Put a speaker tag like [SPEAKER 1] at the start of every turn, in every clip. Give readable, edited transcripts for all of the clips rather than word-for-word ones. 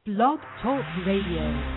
[SPEAKER 1] Blog Talk Radio.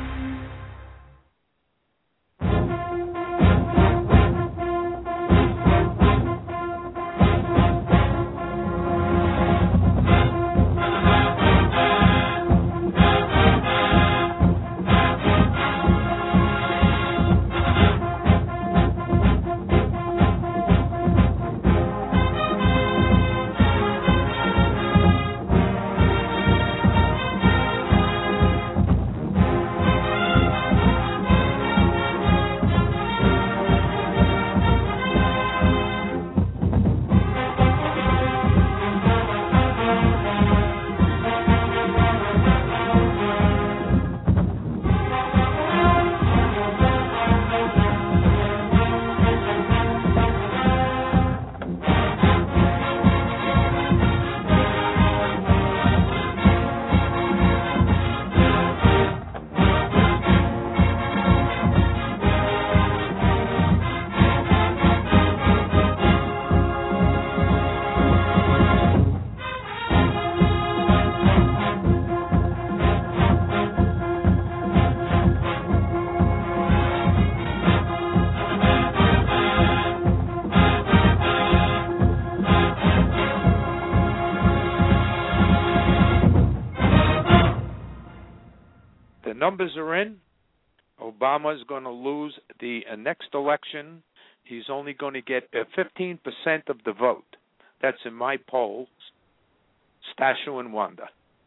[SPEAKER 2] Numbers are in. Obama is going to lose the next election. He's only going to get 15% of the vote. That's in my polls. Stasio and Wanda.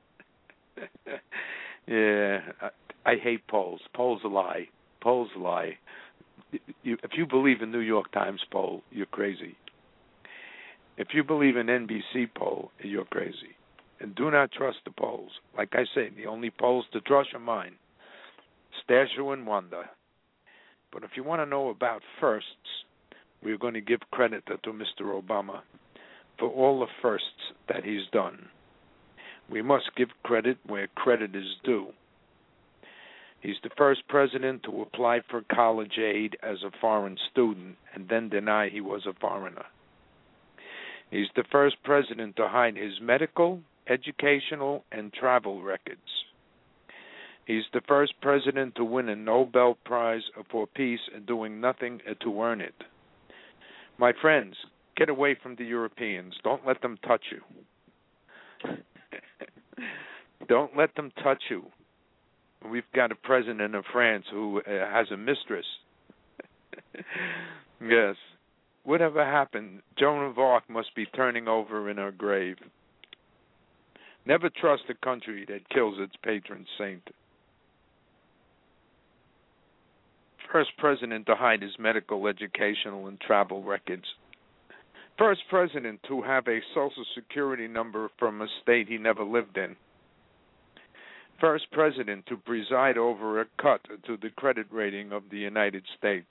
[SPEAKER 2] Yeah, I hate polls. Polls lie. Polls lie. If you believe in New York Times poll, you're crazy. If you believe in NBC poll, you're crazy. And do not trust the polls. Like I say, the only polls to trust are mine. Stasio and Wanda. But if you want to know about firsts, we're going to give credit to Mr. Obama for all the firsts that he's done. We must give credit where credit is due. He's the first president to apply for college aid as a foreign student and then deny he was a foreigner. He's the first president to hide his medical, educational, and travel records. He's the first president to win a Nobel Prize for Peace and doing nothing to earn it. My friends, get away from the Europeans. Don't let them touch you. Don't let them touch you. We've got a president of France who has a mistress. Yes. Whatever happened, Joan of Arc must be turning over in her grave. Never trust a country that kills its patron saint. First president to hide his medical, educational, and travel records. First president to have a social security number from a state he never lived in. First president to preside over a cut to the credit rating of the United States.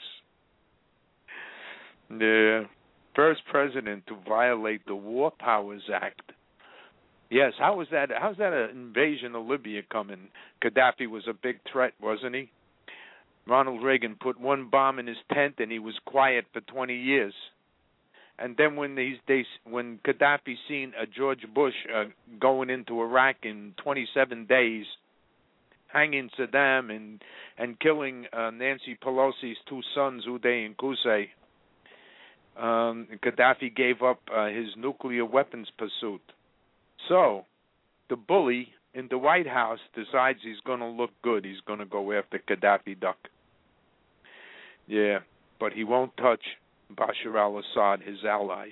[SPEAKER 2] The first president to violate the War Powers Act. Yes, how's that an invasion of Libya coming? Gaddafi was a big threat, wasn't he? Ronald Reagan put one bomb in his tent and he was quiet for 20 years. And then when Gaddafi seen George Bush going into Iraq in 27 days, hanging Saddam and killing Nancy Pelosi's two sons, Uday and Qusay, Gaddafi gave up his nuclear weapons pursuit. So, the bully in the White House decides he's going to look good. He's going to go after Gaddafi duck. Yeah, but he won't touch Bashar al-Assad, his ally,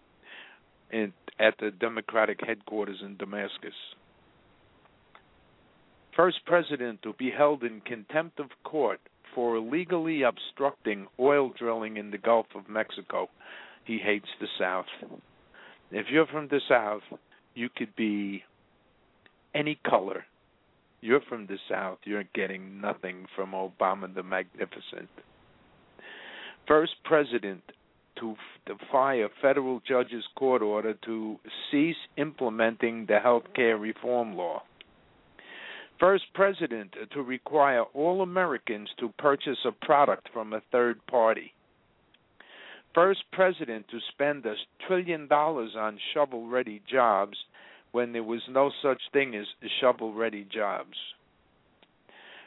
[SPEAKER 2] at the Democratic headquarters in Damascus. First president to be held in contempt of court for illegally obstructing oil drilling in the Gulf of Mexico. He hates the South. If you're from the South, you could be any color. You're from the South. You're getting nothing from Obama the Magnificent. First president to defy a federal judge's court order to cease implementing the health care reform law. First president to require all Americans to purchase a product from a third party. First president to spend $1 trillion on shovel-ready jobs when there was no such thing as shovel-ready jobs.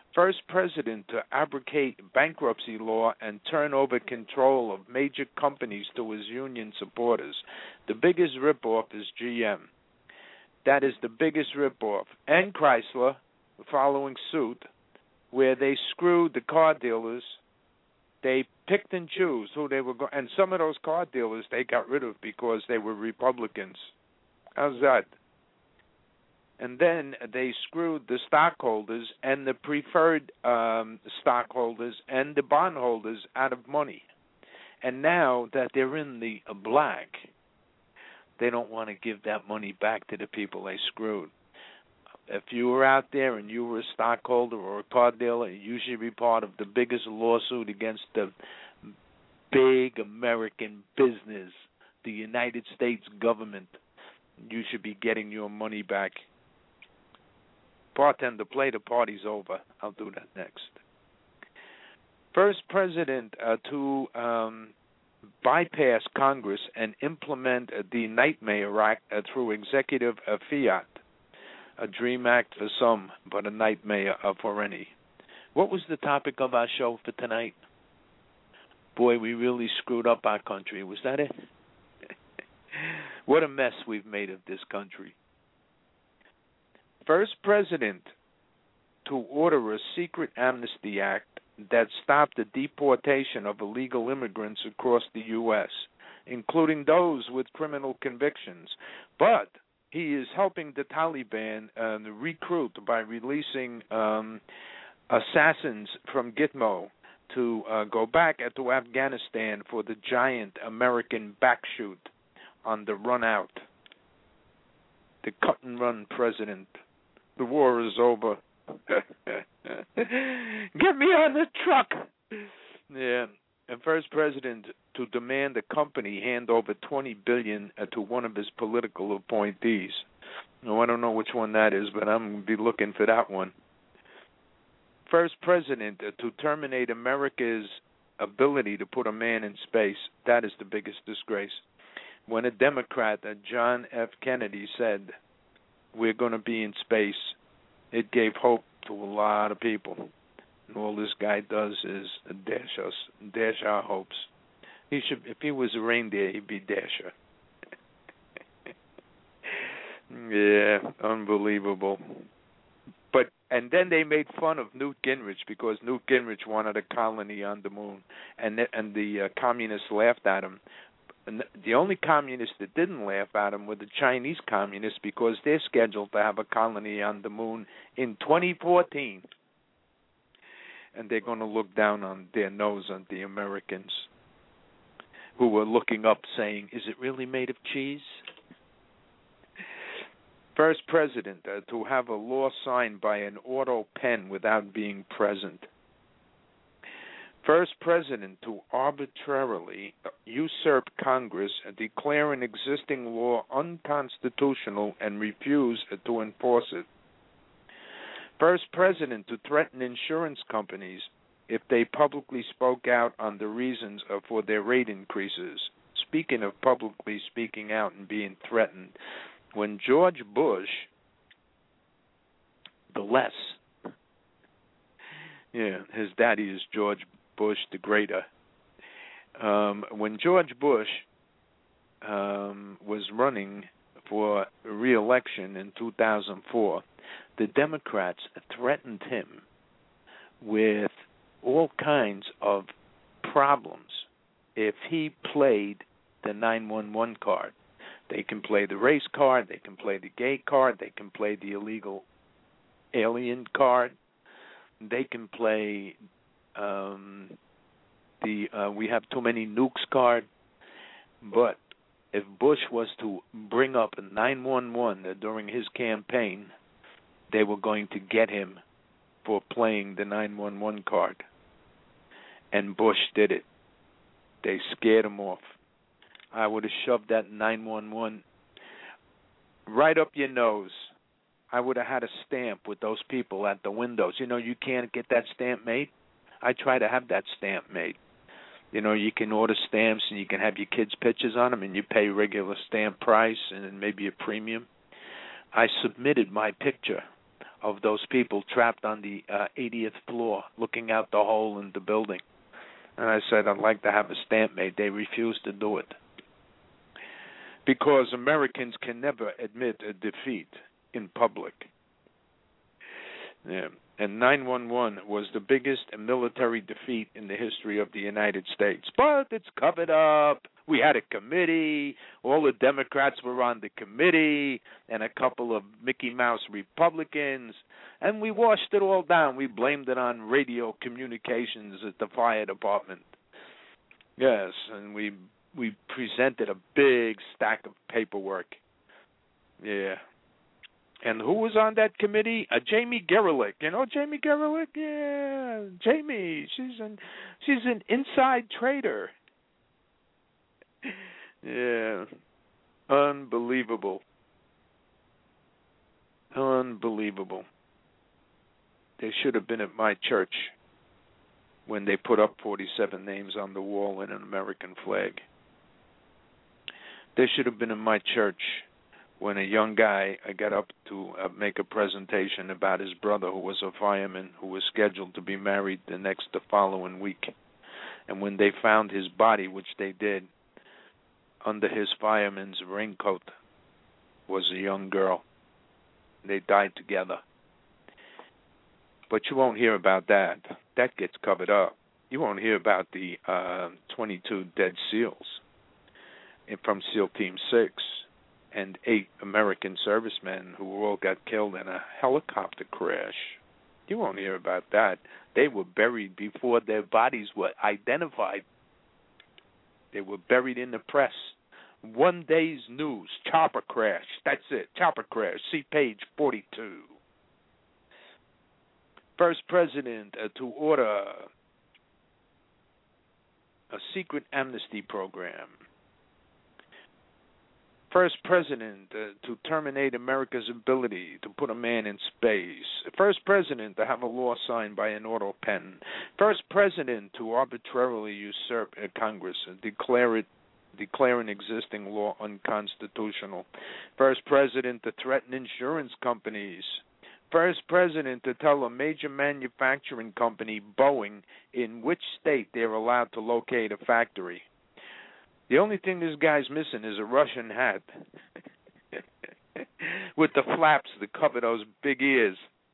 [SPEAKER 2] First president to abrogate bankruptcy law and turn over control of major companies to his union supporters. The biggest ripoff is GM. That is the biggest ripoff. And Chrysler, following suit, where they screwed the car dealers. They picked and chose who they were going, and some of those car dealers they got rid of because they were Republicans. How's that? And then they screwed the stockholders and the preferred stockholders and the bondholders out of money. And now that they're in the black, they don't want to give that money back to the people they screwed. If you were out there and you were a stockholder or a car dealer, you should be part of the biggest lawsuit against the big American business, the United States government. You should be getting your money back. Bartender, play the party's over. I'll do that next. First president to bypass Congress and implement the Nightmare Act through executive fiat. A dream act for some, but a nightmare for any. What was the topic of our show for tonight? Boy, we really screwed up our country. Was that it? What a mess we've made of this country. First president to order a secret amnesty act that stopped the deportation of illegal immigrants across the U.S., including those with criminal convictions. But he is helping the Taliban recruit by releasing assassins from Gitmo to go back to Afghanistan for the giant American backshoot on the run out. The cut-and-run president. The war is over. Get me on the truck. Yeah. And first president to demand the company hand over $20 billion to one of his political appointees. No, I don't know which one that is, but I'm going to be looking for that one. First president to terminate America's ability to put a man in space. That is the biggest disgrace. When a Democrat, John F. Kennedy, said, we're going to be in space, it gave hope to a lot of people. And all this guy does is dash our hopes. He should, if he was a reindeer, he'd be Dasher. Yeah, unbelievable. And then they made fun of Newt Gingrich because Newt Gingrich wanted a colony on the moon, and the communists laughed at him. And the only communists that didn't laugh at him were the Chinese communists because they're scheduled to have a colony on the moon in 2014. And they're going to look down on their nose on the Americans who were looking up saying, is it really made of cheese? First president to have a law signed by an auto pen without being present. First president to arbitrarily usurp Congress, declare an existing law unconstitutional, and refuse to enforce it. First president to threaten insurance companies if they publicly spoke out on the reasons for their rate increases. Speaking of publicly speaking out and being threatened, when George Bush, his daddy is George Bush the Greater. When George Bush was running for re-election in 2004, the Democrats threatened him with all kinds of problems if he played the 911 card. They can play the race card, they can play the gay card, they can play the illegal alien card, they can play we have too many nukes card. But if Bush was to bring up a 911 during his campaign, they were going to get him for playing the 911 card. And Bush did it. They scared him off. I would have shoved that 911 right up your nose. I would have had a stamp with those people at the windows. You know, you can't get that stamp made. I try to have that stamp made. You know, you can order stamps and you can have your kids' pictures on them and you pay regular stamp price and then maybe a premium. I submitted my picture of those people trapped on the 80th floor looking out the hole in the building. And I said, I'd like to have a stamp made. They refused to do it. Because Americans can never admit a defeat in public. Yeah. And 9/11 was the biggest military defeat in the history of the United States. But it's covered up. We had a committee. All the Democrats were on the committee, and a couple of Mickey Mouse Republicans. And we washed it all down. We blamed it on radio communications at the fire department. Yes, and we presented a big stack of paperwork. Yeah. And who was on that committee? Jamie Gerlich. You know Jamie Gerlich? Yeah, Jamie. She's an inside trader. Yeah. Unbelievable. Unbelievable. They should have been at my church when they put up 47 names on the wall in an American flag. They should have been in my church when a young guy got up to make a presentation about his brother who was a fireman who was scheduled to be married the following week. And when they found his body, which they did, under his fireman's raincoat was a young girl. They died together. But you won't hear about that. That gets covered up. You won't hear about the 22 dead SEALs from SEAL Team 6. And 8 American servicemen who all got killed in a helicopter crash. You won't hear about that. They were buried before their bodies were identified. They were buried in the press. One day's news, chopper crash. That's it, chopper crash. See page 42. First president to order a secret amnesty program. First president to terminate America's ability to put a man in space. First president to have a law signed by an auto pen. First president to arbitrarily usurp Congress and declare an existing law unconstitutional. First president to threaten insurance companies. First president to tell a major manufacturing company, Boeing, in which state they're allowed to locate a factory. The only thing this guy's missing is a Russian hat with the flaps that cover those big ears.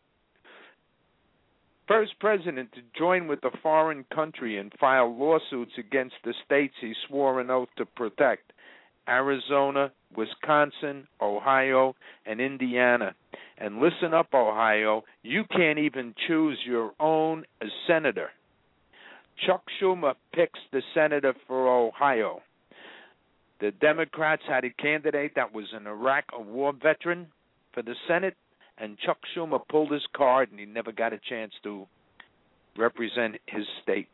[SPEAKER 2] First president to join with a foreign country and file lawsuits against the states he swore an oath to protect. Arizona, Wisconsin, Ohio, and Indiana. And listen up, Ohio, you can't even choose your own senator. Chuck Schumer picks the senator for Ohio. The Democrats had a candidate that was an Iraq war veteran for the Senate, and Chuck Schumer pulled his card, and he never got a chance to represent his state.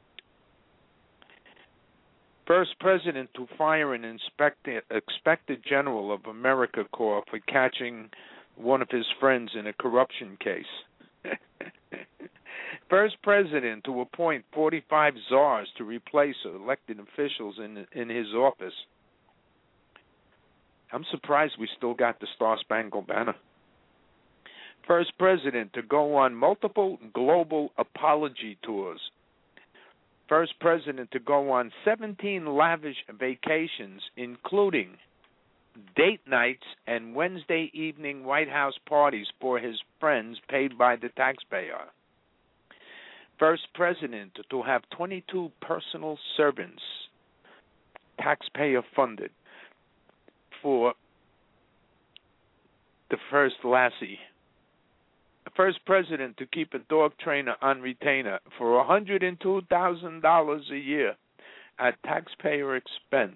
[SPEAKER 2] First president to fire an inspector general of America Corps for catching one of his friends in a corruption case. First president to appoint 45 czars to replace elected officials in his office. I'm surprised we still got the Star-Spangled Banner. First president to go on multiple global apology tours. First president to go on 17 lavish vacations, including date nights and Wednesday evening White House parties for his friends paid by the taxpayer. First president to have 22 personal servants, taxpayer funded, for the first lassie. The first president to keep a dog trainer on retainer for $102,000 a year at taxpayer expense.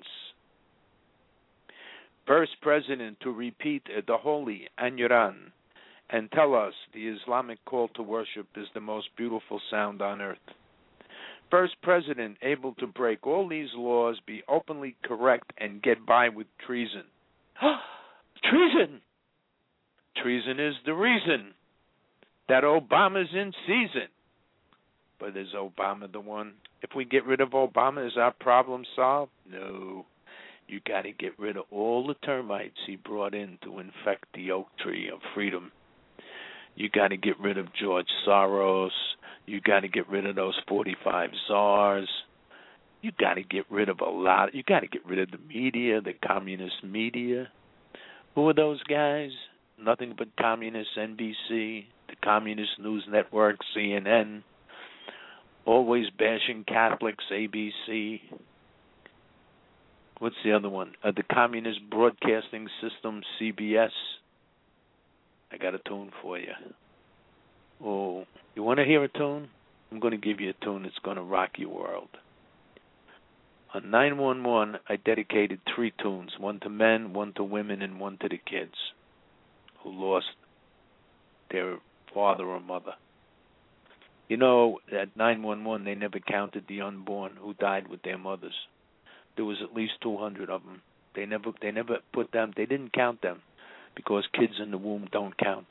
[SPEAKER 2] First president to repeat the holy Anjuran and tell us the Islamic call to worship is the most beautiful sound on earth. First president able to break all these laws, be openly correct, and get by with treason. Treason! Treason is the reason that Obama's in season. But is Obama the one? If we get rid of Obama, is our problem solved? No. You got to get rid of all the termites he brought in to infect the oak tree of freedom. You got to get rid of George Soros. You got to get rid of those 45 czars. You got to get rid of a lot. You got to get rid of the media, the communist media. Who are those guys? Nothing but communist NBC, the communist news network, CNN. Always bashing Catholics, ABC. What's the other one? The Communist Broadcasting System, CBS. I got a tune for you. Oh, you want to hear a tune? I'm going to give you a tune that's going to rock your world. On 911, I dedicated 3 tunes, one to men, one to women, and one to the kids who lost their father or mother. You know, at 911, they never counted the unborn who died with their mothers. There was at least 200 of them. They never put them. They didn't count them because kids in the womb don't count.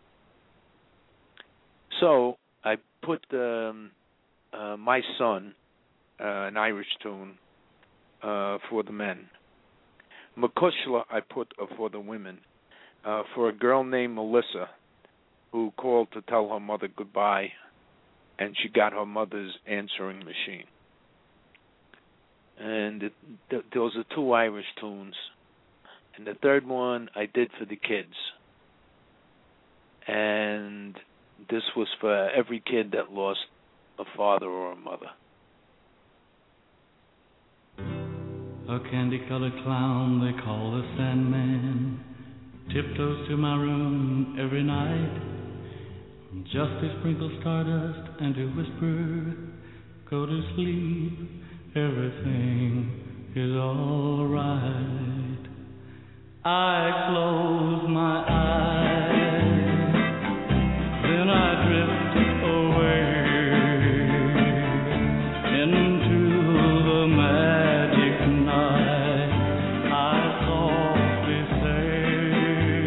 [SPEAKER 2] So I put My Son, an Irish tune, for the men. Makushla I put for the women, for a girl named Melissa who called to tell her mother goodbye, and she got her mother's answering machine. And those are 2 Irish tunes. And the third one I did for the kids. And this was for every kid that lost a father or a mother.
[SPEAKER 3] A candy-colored clown they call the Sandman tiptoes to my room every night just to sprinkle stardust and to whisper, go to sleep, everything is all right. I close my eyes, then I drift away into the magic night. I softly say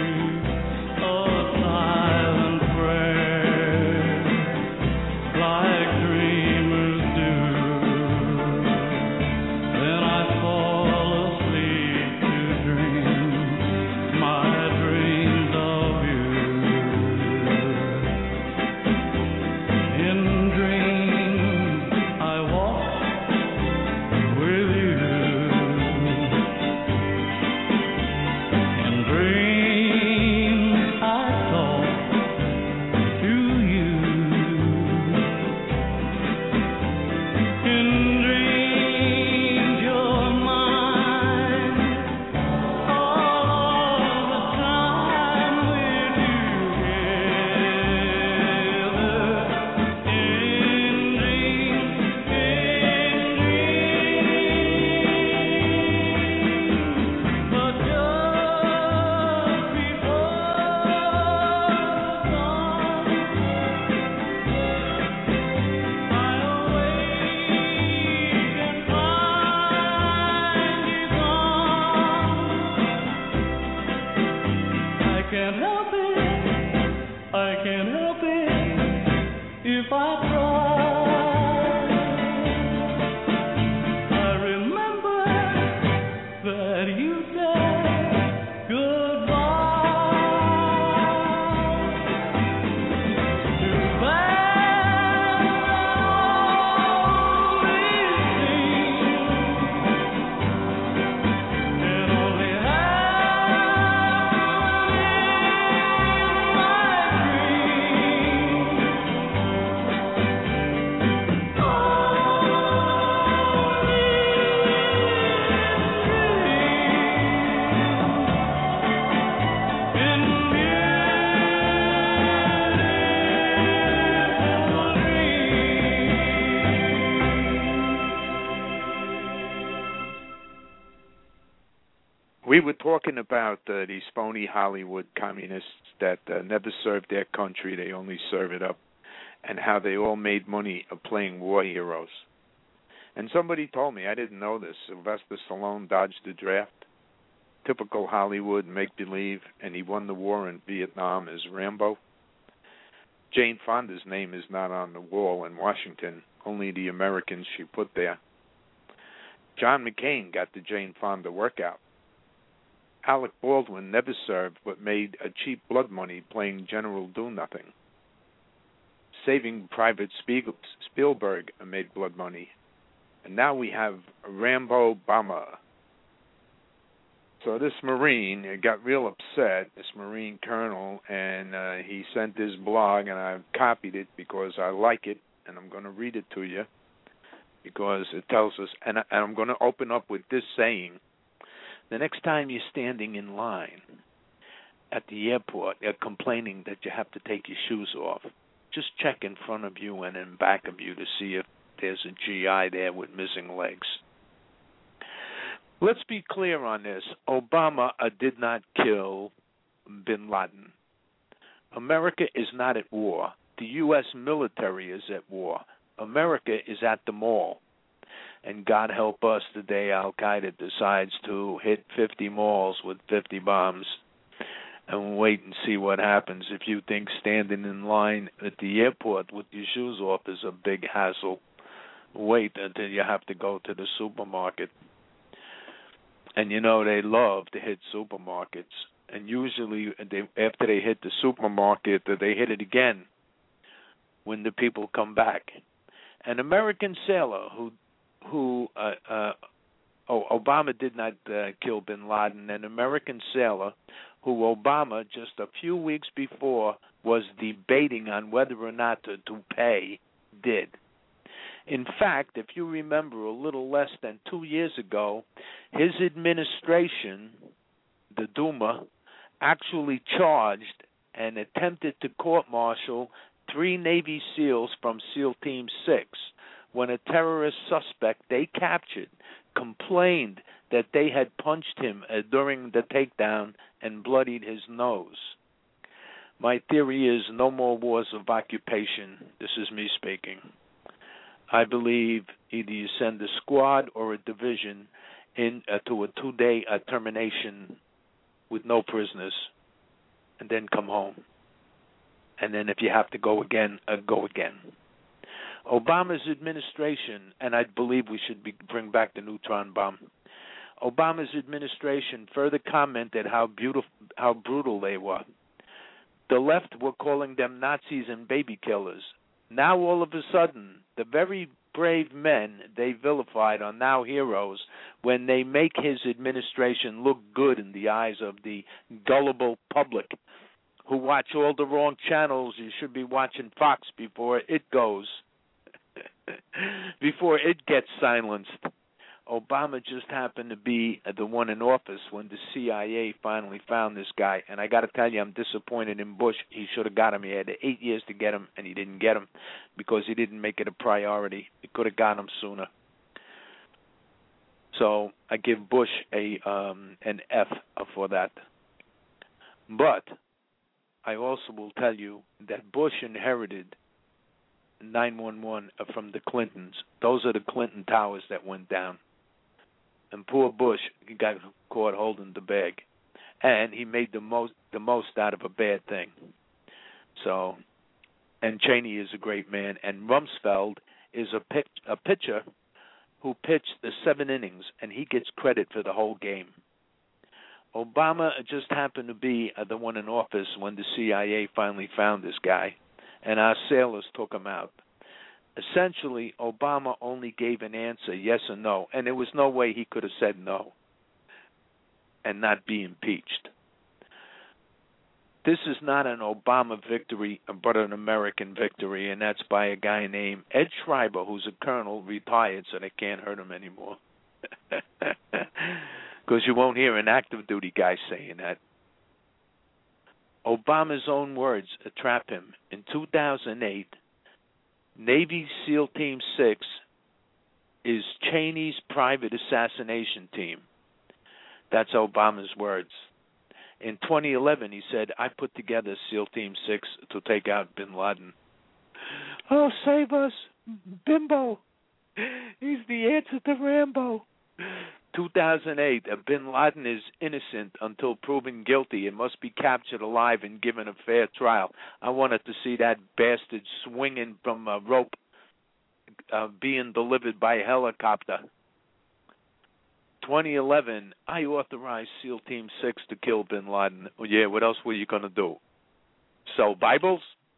[SPEAKER 3] a silent prayer, like dreamers do. Then I fall asleep to dream my dreams of you. In dreams I walk with you. In dreams I talk to you. In dreams you're mine all the time we're together. In dreams, but just before the dawn, I awake and find you gone. I can't help it, I can't help it if I try. I remember that you said goodbye. Too bad always seems it only happened in my dreams.
[SPEAKER 2] We were talking about these phony Hollywood communists that never served their country, they only serve it up, and how they all made money playing war heroes. And somebody told me, I didn't know this, Sylvester Stallone dodged the draft. Typical Hollywood make-believe, and he won the war in Vietnam as Rambo. Jane Fonda's name is not on the wall in Washington, only the Americans she put there. John McCain got the Jane Fonda workout. Alec Baldwin never served but made a cheap blood money playing General Do-Nothing. Saving Private Spielberg made blood money. And now we have Rambo Obama. So this Marine got real upset, this Marine colonel, and he sent his blog, and I've copied it because I like it, and I'm going to read it to you because it tells us, and I'm going to open up with this saying. The next time you're standing in line at the airport, complaining that you have to take your shoes off, just check in front of you and in back of you to see if there's a GI there with missing legs. Let's be clear on this. Obama did not kill bin Laden. America is not at war. The U.S. military is at war. America is at the mall. And God help us the day Al-Qaeda decides to hit 50 malls with 50 bombs and wait and see what happens. If you think standing in line at the airport with your shoes off is a big hassle, wait until you have to go to the supermarket. And you know they love to hit supermarkets. And usually after they hit the supermarket, they hit it again when the people come back. An American sailor Obama did not kill bin Laden. An American sailor who Obama just a few weeks before was debating on whether or not to pay did. In fact, if you remember, a little less than 2 years ago, his administration, the Duma, actually charged and attempted to court-martial 3 Navy SEALs from SEAL Team 6 when a terrorist suspect they captured complained that they had punched him during the takedown and bloodied his nose. My theory is no more wars of occupation. This is me speaking. I believe either you send a squad or a division in to a 2-day termination with no prisoners, and then come home. And then if you have to go again, go again. Obama's administration, and I believe we should bring back the neutron bomb. Obama's administration further commented how brutal they were. The left were calling them Nazis and baby killers. Now all of a sudden, the very brave men they vilified are now heroes when they make his administration look good in the eyes of the gullible public who watch all the wrong channels. You should be watching Fox before it goes, before it gets silenced. Obama just happened to be the one in office when the CIA finally found this guy. And I got to tell you, I'm disappointed in Bush. He should have got him. He had 8 years to get him, and he didn't get him because he didn't make it a priority. He could have got him sooner. So I give Bush an F for that. But I also will tell you that Bush inherited 911 from the Clintons. Those are the Clinton towers that went down. And poor Bush got caught holding the bag, and he made the most out of a bad thing. So, and Cheney is a great man, and Rumsfeld is a pitcher who pitched the 7 innings, and he gets credit for the whole game. Obama just happened to be the one in office when the CIA finally found this guy, and our sailors took him out. Essentially, Obama only gave an answer, yes or no, and there was no way he could have said no and not be impeached. This is not an Obama victory, but an American victory, and that's by a guy named Ed Schreiber, who's a colonel, retired, so they can't hurt him anymore. Because you won't hear an active duty guy saying that. Obama's own words trap him. In 2008, Navy SEAL Team 6 is Cheney's private assassination team. That's Obama's words. In 2011, he said, I put together SEAL Team 6 to take out bin Laden. Oh, save us, Bimbo. He's the answer to Rambo. 2008, bin Laden is innocent until proven guilty and must be captured alive and given a fair trial. I wanted to see that bastard swinging from a rope being delivered by a helicopter. 2011, I authorized SEAL Team 6 to kill bin Laden. Yeah, what else were you going to do? Sell Bibles?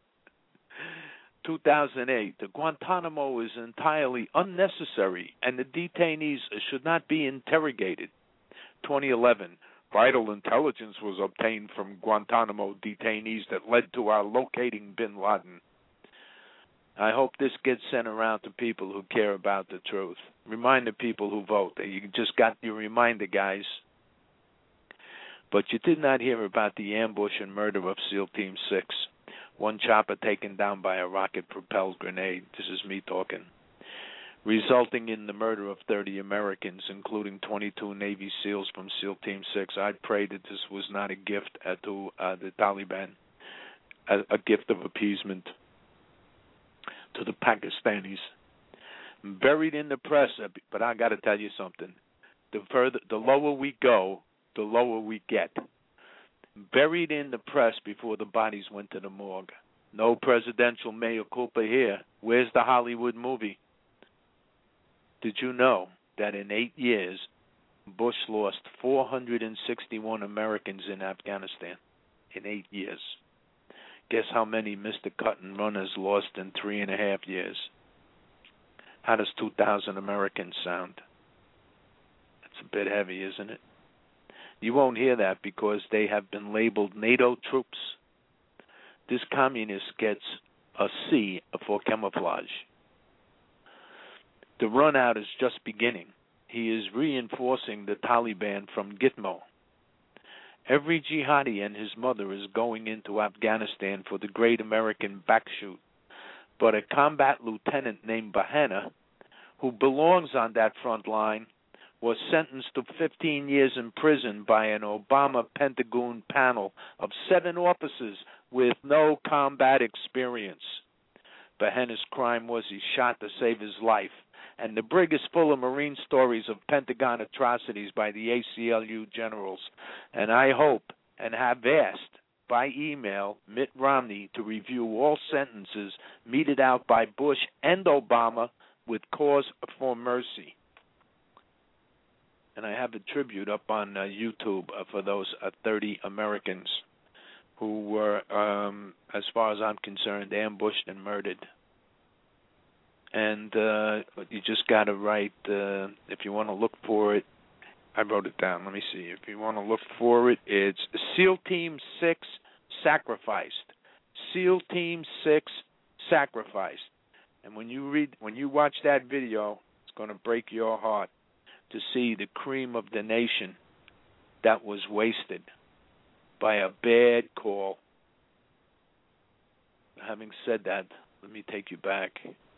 [SPEAKER 2] 2008, the Guantanamo is entirely unnecessary and the detainees should not be interrogated. 2011, vital intelligence was obtained from Guantanamo detainees that led to our locating bin Laden. I hope this gets sent around to people who care about the truth. Remind the people who vote. You just got your reminder, guys. But you did not hear about the ambush and murder of SEAL Team 6. One chopper taken down by a rocket-propelled grenade. This is me talking. Resulting in the murder of 30 Americans, including 22 Navy SEALs from SEAL Team 6. I pray that this was not a gift to the Taliban, a gift of appeasement to the Pakistanis. Buried in the press, but I got to tell you something. The lower we go, the lower we get. Buried in the press before the bodies went to the morgue. No presidential mea culpa here. Where's the Hollywood movie? Did you know that in 8 years, Bush lost 461 Americans in Afghanistan? In 8 years. Guess how many Mr. Cut and Run has lost in 3.5 years? How does 2,000 Americans sound? That's a bit heavy, isn't it? You won't hear that because they have been labeled NATO troops. This communist gets a C for camouflage. The run out is just beginning. He is reinforcing the Taliban from Gitmo. Every jihadi and his mother is going into Afghanistan for the great American backshoot. But a combat lieutenant named Bahana, who belongs on that front line, was sentenced to 15 years in prison by an Obama Pentagon panel of 7 officers with no combat experience. Bahana's crime was he shot to save his life. And the brig is full of Marine stories of Pentagon atrocities by the ACLU generals. And I hope and have asked by email Mitt Romney to review all sentences meted out by Bush and Obama with cause for mercy. And I have a tribute up on YouTube for those 30 Americans who were, as far as I'm concerned, ambushed and murdered. And you just got to write, if you want to look for it, I wrote it down. Let me see. If you want to look for it, it's SEAL Team 6 Sacrificed. SEAL Team 6 Sacrificed. And when you watch that video, it's going to break your heart to see the cream of the nation that was wasted by a bad call. Having said that, let me take you back.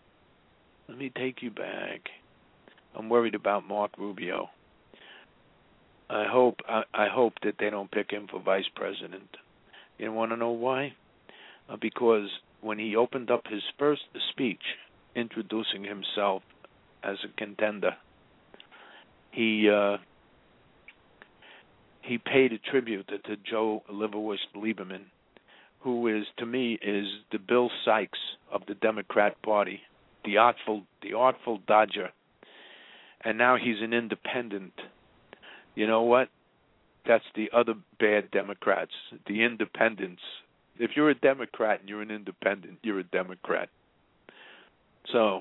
[SPEAKER 2] I'm worried about Mark Rubio. I hope that they don't pick him for vice president. You want to know why? Because when he opened up his first speech introducing himself as a contender, he paid a tribute to Joe Lieberman, who is, to me, is the Bill Sykes of the Democrat Party. The artful dodger, and now he's an independent. You know what? That's the other bad Democrats, the independents. If you're a Democrat and you're an independent, you're a Democrat. So,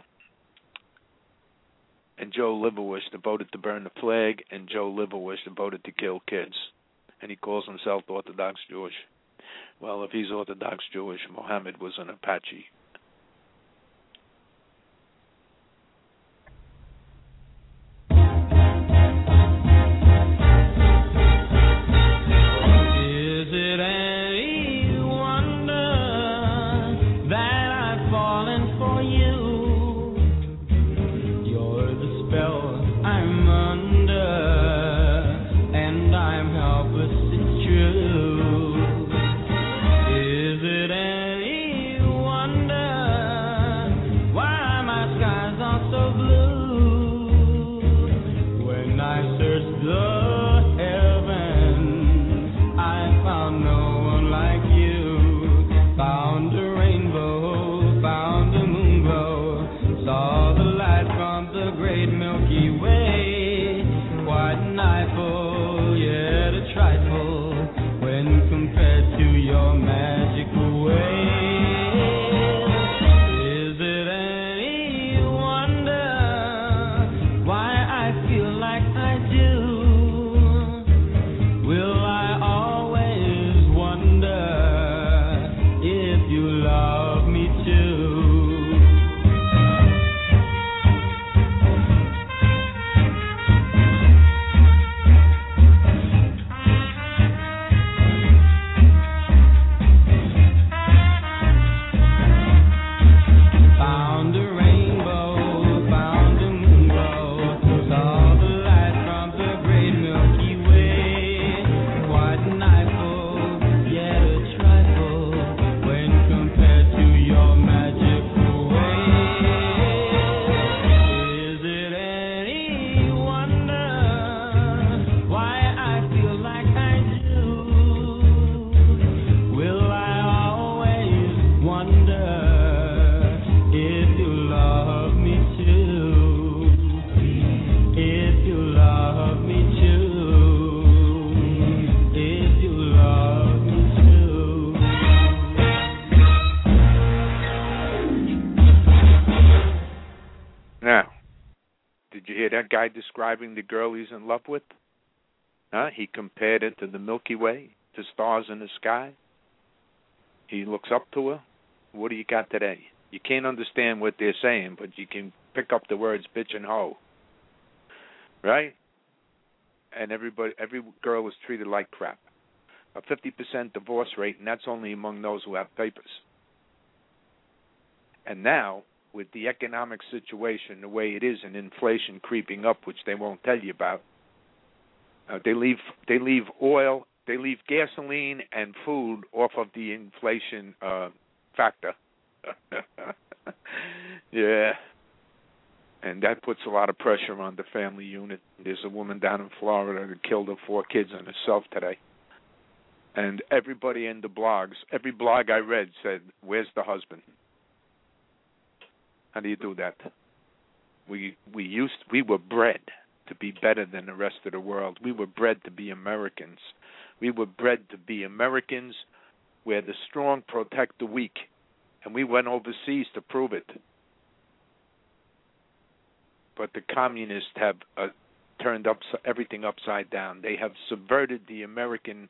[SPEAKER 2] and Joe Liverwish voted to burn the flag, and Joe Liverwish voted to kill kids, and he calls himself Orthodox Jewish. Well, if he's Orthodox Jewish, Muhammad was an Apache.
[SPEAKER 3] Is it any wonder
[SPEAKER 2] hear that guy describing the girl he's in love with? Huh? He compared it to the Milky Way, to stars in the sky. He looks up to her. What do you got today? You can't understand what they're saying, but you can pick up the words bitch and hoe. Right? And every girl is treated like crap. A 50% divorce rate, and that's only among those who have papers. And now, with the economic situation the way it is and inflation creeping up, which they won't tell you about, they leave oil, they leave gasoline and food off of the inflation factor. Yeah. And that puts a lot of pressure on the family unit. There's a woman down in Florida that killed her 4 kids and herself today. And everybody in the blogs, every blog I read said, where's the husband? How do you do that? We were bred to be better than the rest of the world. We were bred to be Americans. We were bred to be Americans where the strong protect the weak. And we went overseas to prove it. But the communists have turned everything upside down. They have subverted the American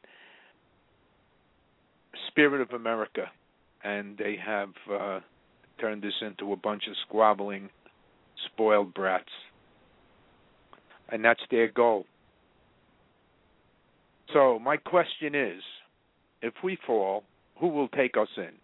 [SPEAKER 2] spirit of America, and they have turned this into a bunch of squabbling, spoiled brats. And that's their goal. So my question is, if we fall, who will take us in?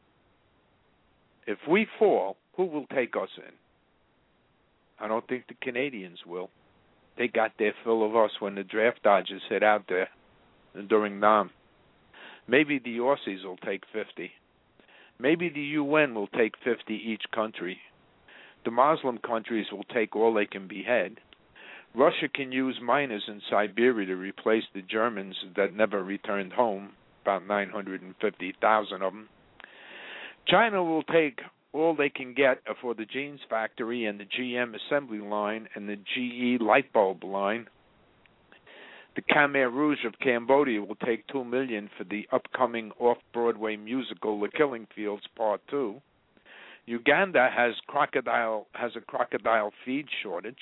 [SPEAKER 2] If we fall, who will take us in? I don't think the Canadians will. They got their fill of us when the draft dodgers hit out there during NAM. Maybe the Aussies will take 50. Maybe the UN will take 50 each country. The Muslim countries will take all they can behead. Russia can use miners in Siberia to replace the Germans that never returned home, about 950,000 of them. China will take all they can get for the jeans factory and the GM assembly line and the GE light bulb line. The Khmer Rouge of Cambodia will take $2 million for the upcoming off-Broadway musical The Killing Fields Part 2. Uganda has a crocodile feed shortage.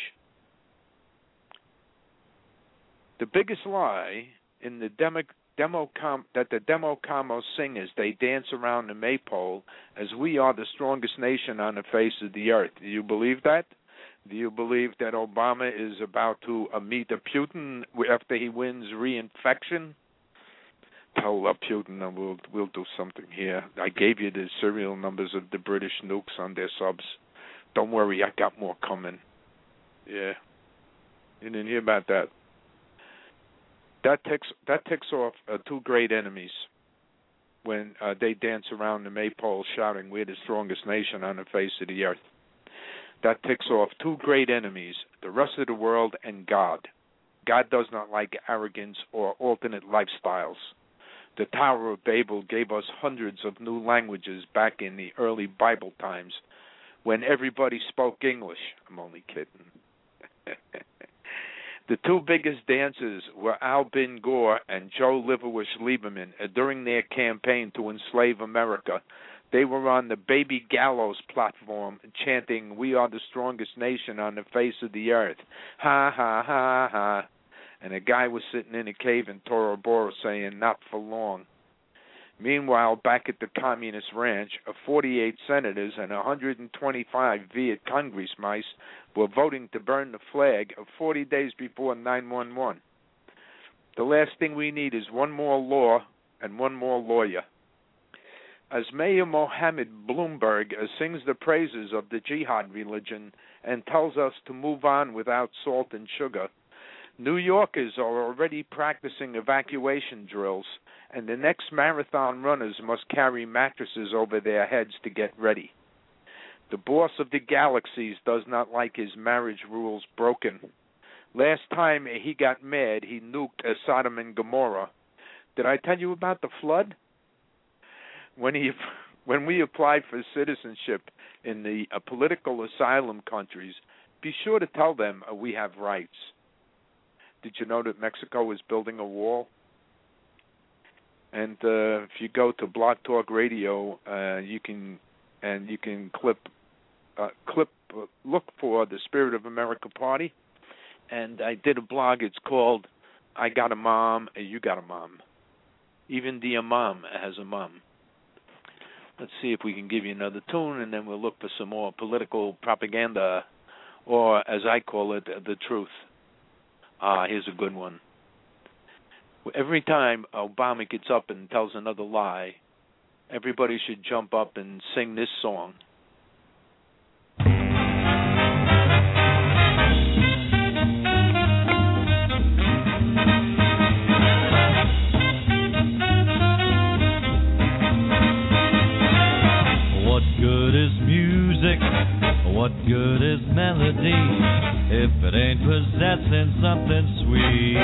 [SPEAKER 2] The biggest lie in the that the Democamo sing as they dance around the maypole as we are the strongest nation on the face of the earth. Do you believe that? Do you believe that Obama is about to meet a Putin after he wins reinfection? Tell Putin and we'll do something here. I gave you the serial numbers of the British nukes on their subs. Don't worry, I got more coming. Yeah. You didn't hear about that. That ticks off 2 great enemies when they dance around the maypole shouting, we're the strongest nation on the face of the earth. That ticks off 2 great enemies, the rest of the world and God. God does not like arrogance or alternate lifestyles. The Tower of Babel gave us hundreds of new languages back in the early Bible times when everybody spoke English. I'm only kidding. The 2 biggest dancers were Al Bin Gore and Joe Liverwish Lieberman during their campaign to enslave America. They were on the Baby Gallows platform chanting, we are the strongest nation on the face of the earth. Ha, ha, ha, ha. And a guy was sitting in a cave in Tora Bora saying, not for long. Meanwhile, back at the Communist Ranch, 48 senators and 125 Viet Congressmice were voting to burn the flag 40 days before 9/11. The last thing we need is one more law and one more lawyer. As Mayor Mohammed Bloomberg sings the praises of the jihad religion and tells us to move on without salt and sugar, New Yorkers are already practicing evacuation drills, and the next marathon runners must carry mattresses over their heads to get ready. The boss of the galaxies does not like his marriage rules broken. Last time he got mad, he nuked Sodom and Gomorrah. Did I tell you about the flood? When we apply for citizenship in the political asylum countries, be sure to tell them we have rights. Did you know that Mexico is building a wall? And if you go to Blog Talk Radio, you can clip clip, look for the Spirit of America Party, and I did a blog. It's called I Got a Mom, You Got a Mom. Even the imam has a mom. Let's see if we can give you another tune, and then we'll look for some more political propaganda, or as I call it, the truth. Here's a good one. Every time Obama gets up and tells another lie, everybody should jump up and sing this song.
[SPEAKER 3] What good is music? What good is melody if it ain't possessing something sweet?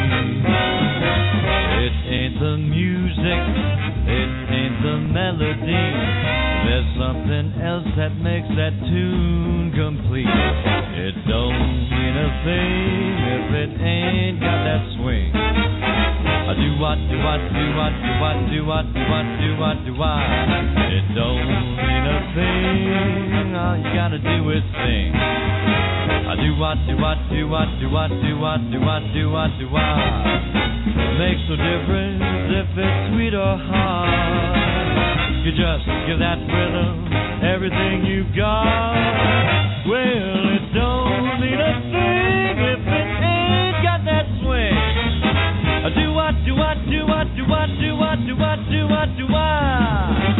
[SPEAKER 3] It ain't the music, it ain't the melody. There's something else that makes that tune complete. It don't mean a thing if it ain't got that swing. I do what, do what, do what, do what, do what, do what, do what, do what. It don't mean a thing. All you gotta do is sing. I do what, do what, do what, do what, do what, do what, do what, do what. Makes no difference if it's sweet or hard. You just give that rhythm everything you got. Well, it don't mean a thing if it ain't got that swing. Do what, do what, do what, do what, do what, do what, do what, do what.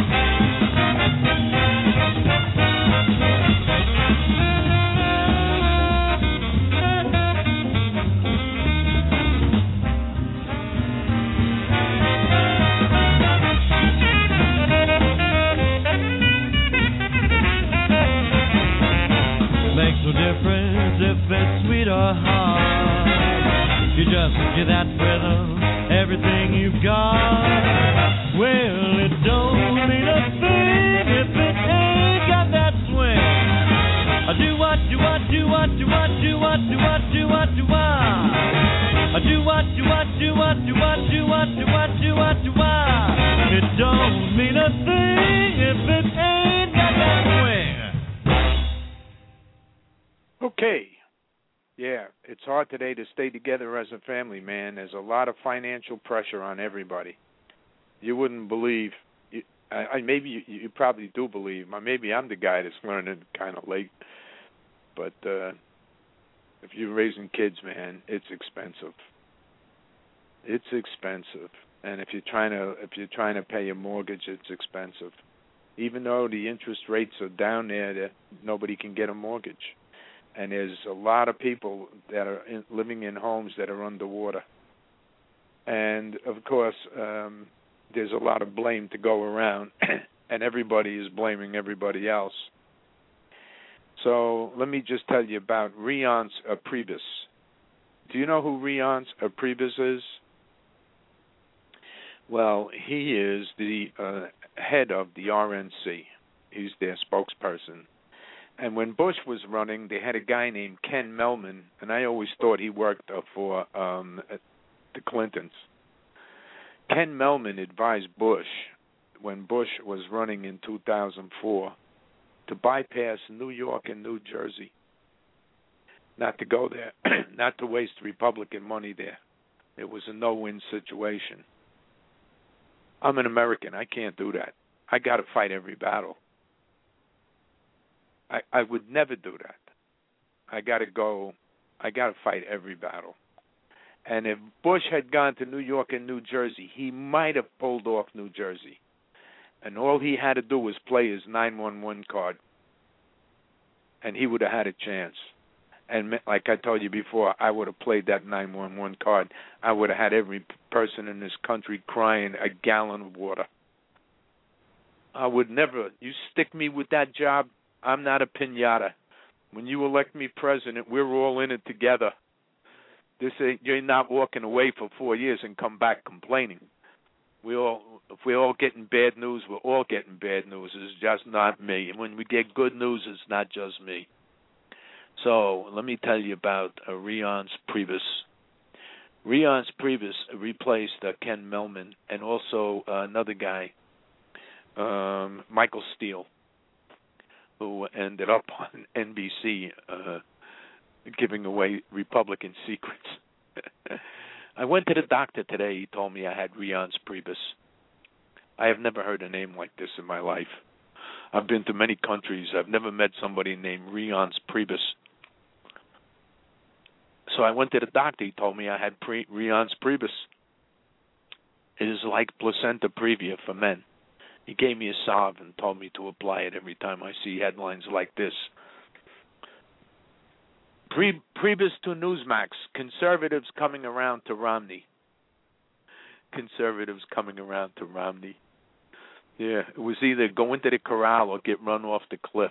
[SPEAKER 3] Makes no difference if it's sweet or hard. You just give that rhythm everything you've got. Well, it don't mean a thing if it ain't got that swing. Do what, do what, do what, do what, do what, do what, do what, do what. Do what, do what, do what, do what, do what, do what, do what, do what. It don't mean a thing if it ain't got that swing.
[SPEAKER 2] Okay. Yeah, it's hard today to stay together as a family, man. There's a lot of financial pressure on everybody. You wouldn't believe. Maybe you probably do believe. Maybe I'm the guy that's learning kind of late. But if you're raising kids, man, it's expensive. It's expensive, and if you're trying to pay a mortgage, it's expensive. Even though the interest rates are down there, nobody can get a mortgage. And there's a lot of people that are living in homes that are underwater. And, of course, there's a lot of blame to go around, and everybody is blaming everybody else. So let me just tell you about Reince Priebus. Do you know who Reince Priebus is? Well, he is the head of the RNC. He's their spokesperson. And when Bush was running, they had a guy named Ken Melman, and I always thought he worked for the Clintons. Ken Melman advised Bush, when Bush was running in 2004, to bypass New York and New Jersey, not to go there, not to waste Republican money there. It was a no-win situation. I'm an American. I can't do that. I got to fight every battle. I would never do that. I got to fight every battle. And if Bush had gone to New York and New Jersey, he might have pulled off New Jersey. And all he had to do was play his 911 card. And he would have had a chance. And like I told you before, I would have played that 911 card. I would have had every person in this country crying a gallon of water. I would never. You stick me with that job, I'm not a piñata. When you elect me president, we're all in it together. You're not walking away for 4 years and come back complaining. If we're all getting bad news, we're all getting bad news. It's just not me. And when we get good news, it's not just me. So let me tell you about Reince Priebus. Reince Priebus replaced Ken Melman and also another guy, Michael Steele. who ended up on NBC giving away Republican secrets. I went to the doctor today. He told me I had Riance Priebus. I have never heard a name like this in my life. I've been to many countries. I've never met somebody named Riance Priebus. So I went to the doctor. He told me I had Riance Priebus. It is like placenta previa for men. He gave me a salve and told me to apply it every time I see headlines like this. Priebus to Newsmax. Conservatives coming around to Romney. Conservatives coming around to Romney. Yeah, it was either go into the corral or get run off the cliff.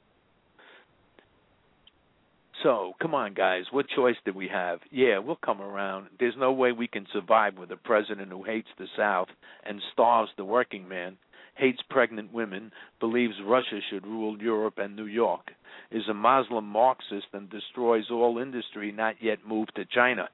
[SPEAKER 2] So, come on, guys. What choice do we have? Yeah, we'll come around. There's no way we can survive with a president who hates the South and starves the working man, hates pregnant women, believes Russia should rule Europe and New York, is a Muslim Marxist, and destroys all industry not yet moved to China.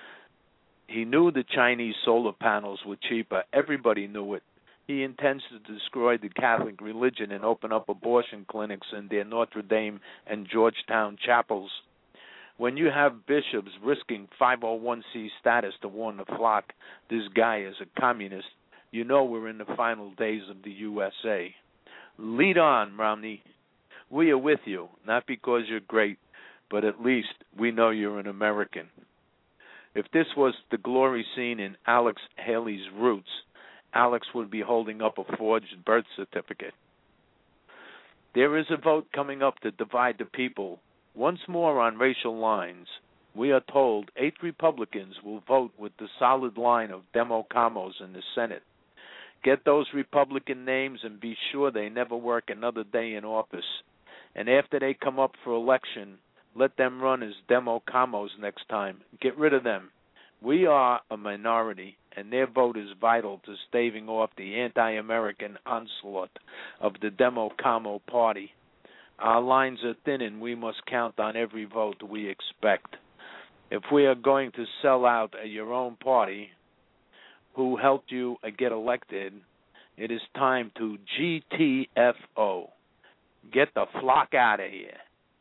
[SPEAKER 2] He knew the Chinese solar panels were cheaper. Everybody knew it. He intends to destroy the Catholic religion and open up abortion clinics in their Notre Dame and Georgetown chapels. When you have bishops risking 501c status to warn the flock, this guy is a communist, you know we're in the final days of the USA. Lead on, Romney. We are with you, not because you're great, but at least we know you're an American. If this was the glory scene in Alex Haley's Roots, Alex would be holding up a forged birth certificate. There is a vote coming up to divide the people once more on racial lines. We are told 8 Republicans will vote with the solid line of Demo-Commos in the Senate. Get those Republican names and be sure they never work another day in office. And after they come up for election, let them run as Demo-Commos next time. Get rid of them. We are a minority, and their vote is vital to staving off the anti-American onslaught of the Demo-Commo party. Our lines are thin, and we must count on every vote we expect. If we are going to sell out your own party, who helped you get elected, it is time to GTFO. Get the flock out of here.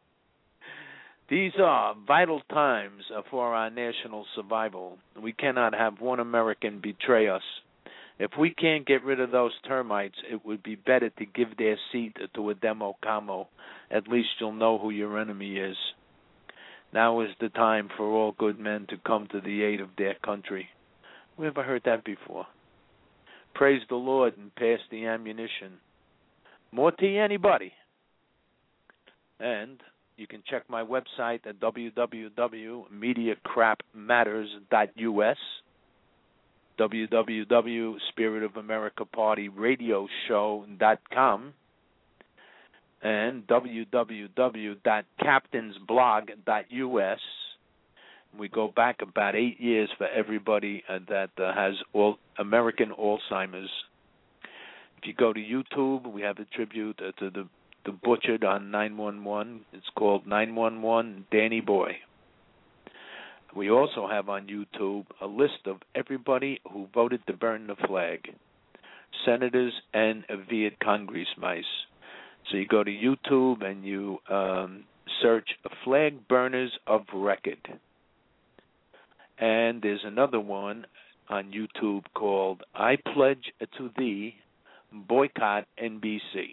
[SPEAKER 2] These are vital times for our national survival. We cannot have one American betray us. If we can't get rid of those termites, it would be better to give their seat to a Demo-Commo. At least you'll know who your enemy is. Now is the time for all good men to come to the aid of their country. We ever heard that before? Praise the Lord and pass the ammunition. More tea, anybody? And you can check my website at www.mediacrapmatters.us, www.spiritofamericapartyradioshow.com, and www.captainsblog.us. We go back about 8 years for everybody that has American Alzheimer's. If you go to YouTube, we have a tribute to the butchered on 911. It's called 911 Danny Boy. We also have on YouTube a list of everybody who voted to burn the flag, senators and Viet Congressmice. So you go to YouTube and you search Flag Burners of Record. And there's another one on YouTube called I Pledge to Thee, Boycott NBC.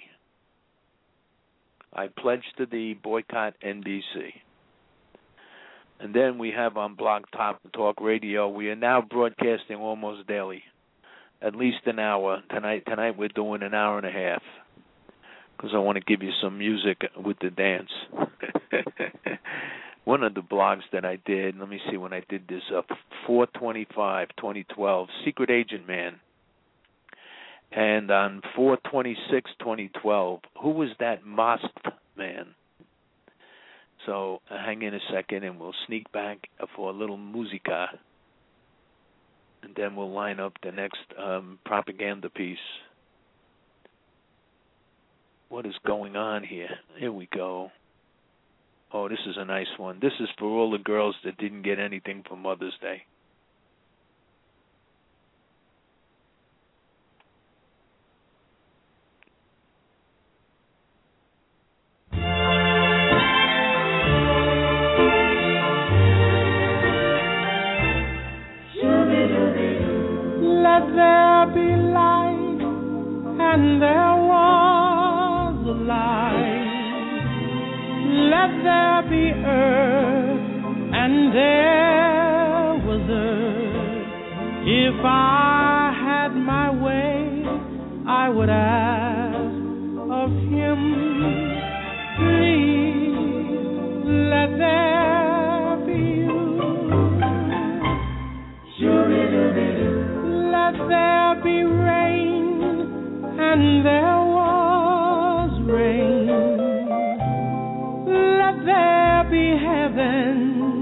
[SPEAKER 2] I Pledge to Thee, Boycott NBC. And then we have on Blog Talk Radio, we are now broadcasting almost daily, at least an hour. Tonight we're doing an hour and a half, because I want to give you some music with the dance. One of the blogs that I did, let me see when I did this, 4/25/2012, Secret Agent Man. And on 4/26/2012, who was that masked man? So hang in a second and we'll sneak back for a little musica. And then we'll line up the next propaganda piece. What is going on here? Here we go. Oh, this is a nice one. This is for all the girls that didn't get anything for Mother's Day.
[SPEAKER 4] let there be earth, and there was earth. If I had my way, I would ask of him, please let there be you. Let there be rain, and there was rain. Let there be heaven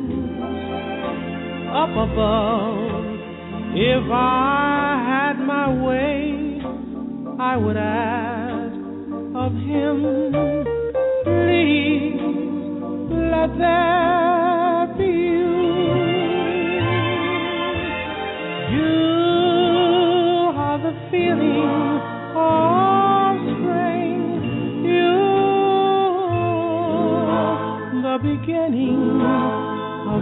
[SPEAKER 4] up above. If I had my way, I would ask of him, please let there be you. You are the feeling of spring. You are the beginning of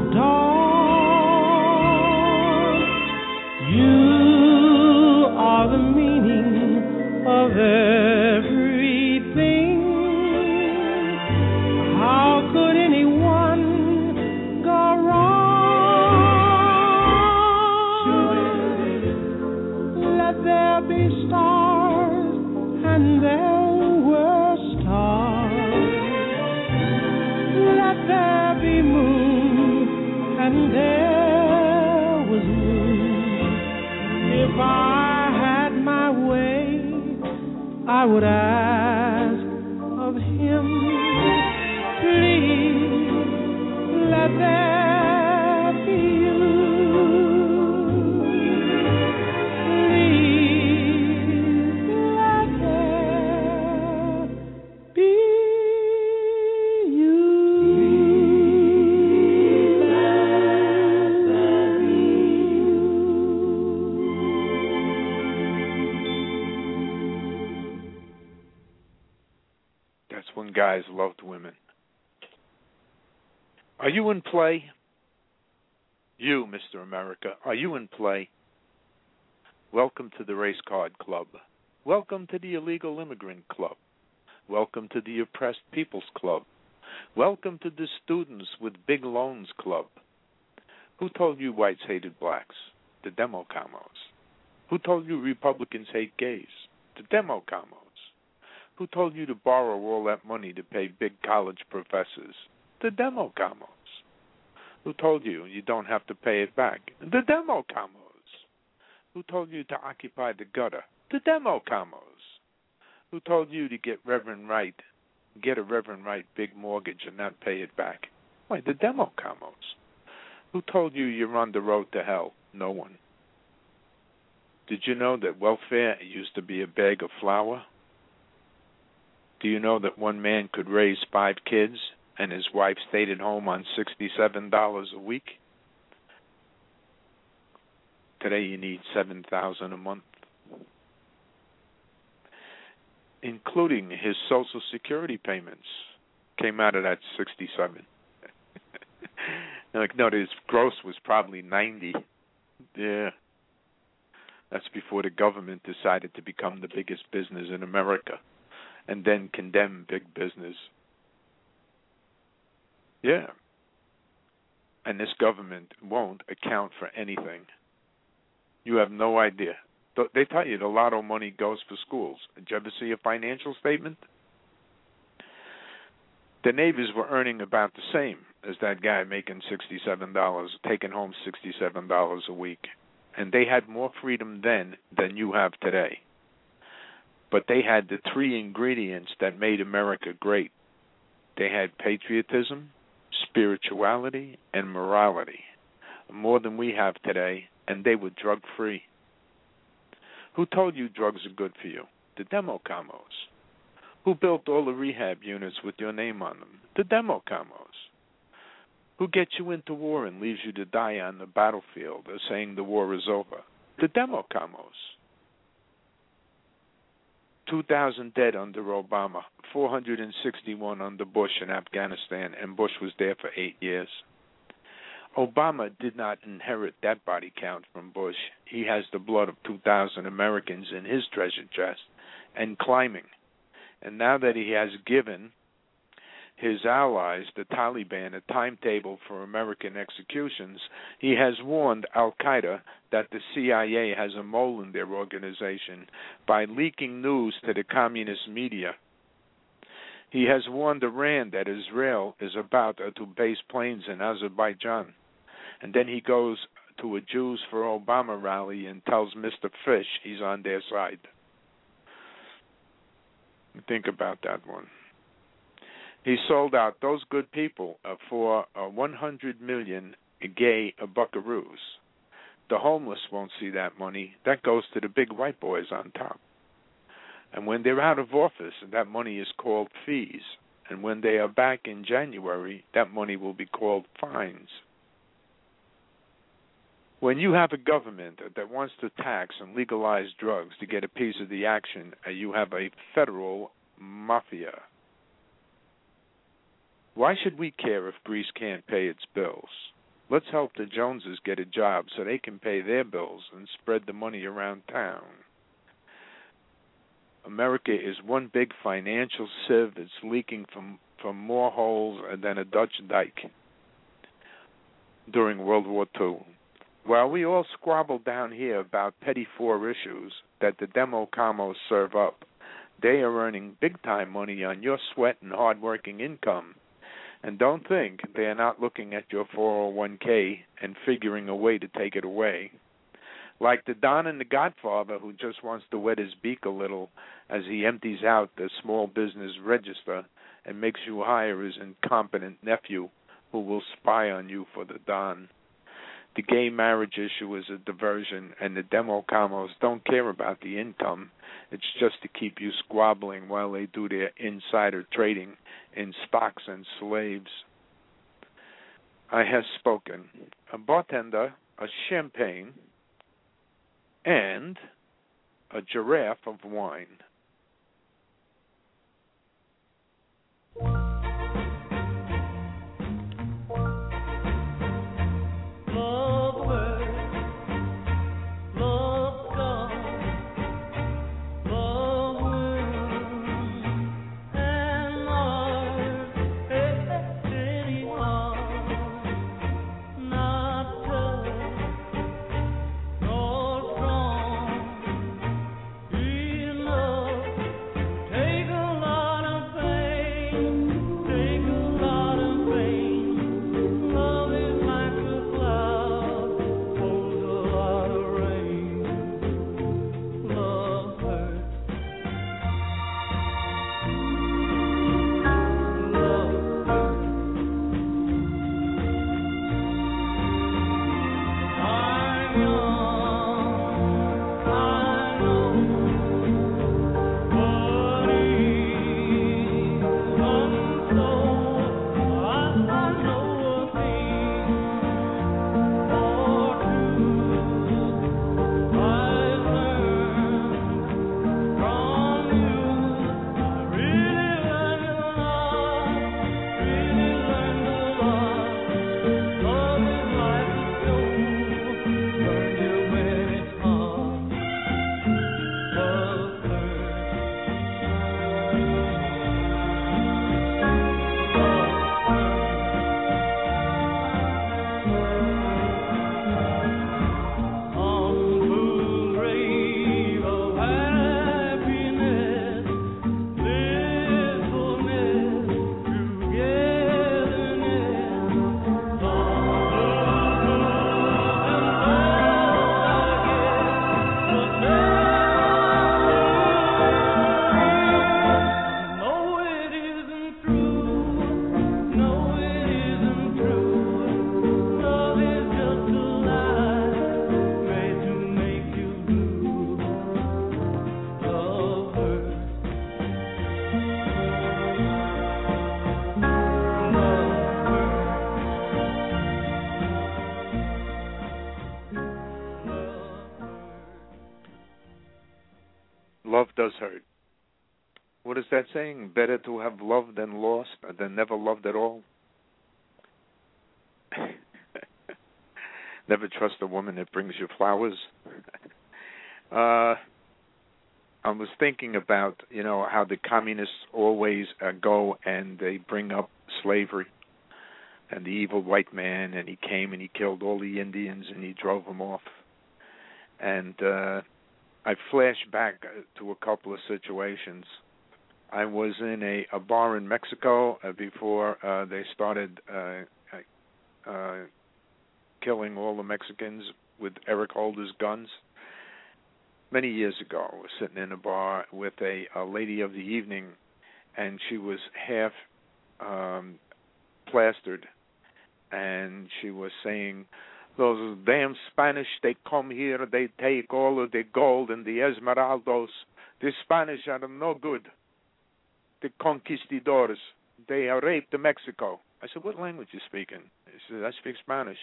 [SPEAKER 4] dawn. You are the meaning of everything. How could anyone go wrong? Let there be stars, and there were stars. Let there be moon, and there was moon. If I had my way, I would ask of him, please let there be you. Please let there be you. Let there be you.
[SPEAKER 2] That's when guys loved women. Are you in play? You, Mr. America, are you in play? Welcome to the Race Card Club. Welcome to the Illegal Immigrant Club. Welcome to the Oppressed People's Club. Welcome to the Students with Big Loans Club. Who told you whites hated blacks? The Democamos. Who told you Republicans hate gays? The Democamos. Who told you to borrow all that money to pay big college professors? The Democamos. Who told you you don't have to pay it back? The Democamos. Who told you to occupy the gutter? The Democamos. Who told you to get a Reverend Wright big mortgage and not pay it back? Why, the Democamos. Who told you you're on the road to hell? No one. Did you know that welfare used to be a bag of flour? Do you know that one man could raise 5 kids and his wife stayed at home on $67 a week? Today you need $7,000 a month, including his Social Security payments. Came out of that 67. Like, no, his gross was probably 90. Yeah. That's before the government decided to become the biggest business in America and then condemn big business. Yeah. And this government won't account for anything. You have no idea. They tell you the lotto money goes for schools. Did you ever see a financial statement? The neighbors were earning about the same as that guy making $67, taking home $67 a week. And they had more freedom then than you have today. But they had the 3 ingredients that made America great. They had patriotism, spirituality, and morality, more than we have today, and they were drug-free. Who told you drugs are good for you? The Democamos. Who built all the rehab units with your name on them? The Democamos. Who gets you into war and leaves you to die on the battlefield or saying the war is over? The Democamos. 2,000 dead under Obama, 461 under Bush in Afghanistan, and Bush was there for 8 years. Obama did not inherit that body count from Bush. He has the blood of 2,000 Americans in his treasure chest and climbing. And now that he has given his allies, the Taliban, a timetable for American executions, he has warned Al-Qaeda that the CIA has a mole in their organization by leaking news to the communist media. He has warned Iran that Israel is about to base planes in Azerbaijan. And then he goes to a Jews for Obama rally and tells Mr. Fish he's on their side. Think about that one. He sold out those good people for 100 million gay buckaroos. The homeless won't see that money. That goes to the big white boys on top. And when they're out of office, that money is called fees. And when they are back in January, that money will be called fines. When you have a government that wants to tax and legalize drugs to get a piece of the action, you have a federal mafia. Why should we care if Greece can't pay its bills? Let's help the Joneses get a job so they can pay their bills and spread the money around town. America is one big financial sieve that's leaking from more holes than a Dutch dike during World War II. While we all squabble down here about petty four issues that the demo-comos serve up, they are earning big-time money on your sweat and hard-working income. And don't think they are not looking at your 401k and figuring a way to take it away. Like the Don in The Godfather who just wants to wet his beak a little as he empties out the small business register and makes you hire his incompetent nephew who will spy on you for the Don. The gay marriage issue is a diversion, and the demo-comos don't care about the income. It's just to keep you squabbling while they do their insider trading in stocks and slaves. I have spoken. A bartender, a champagne, and a giraffe of wine. Love does hurt. What is that saying? Better to have loved than lost than never loved at all? Never trust a woman that brings you flowers. I was thinking about, how the communists always go and they bring up slavery and the evil white man, and he came and he killed all the Indians and he drove them off. And I flashed back to a couple of situations. I was in a bar in Mexico before they started killing all the Mexicans with Eric Holder's guns. Many years ago, I was sitting in a bar with a lady of the evening, and she was half plastered, and she was saying, those damn Spanish, they come here, they take all of the gold and the esmeraldas. The Spanish are no good. The conquistadores, they raped Mexico. I said, what language you speaking? He said, I speak Spanish.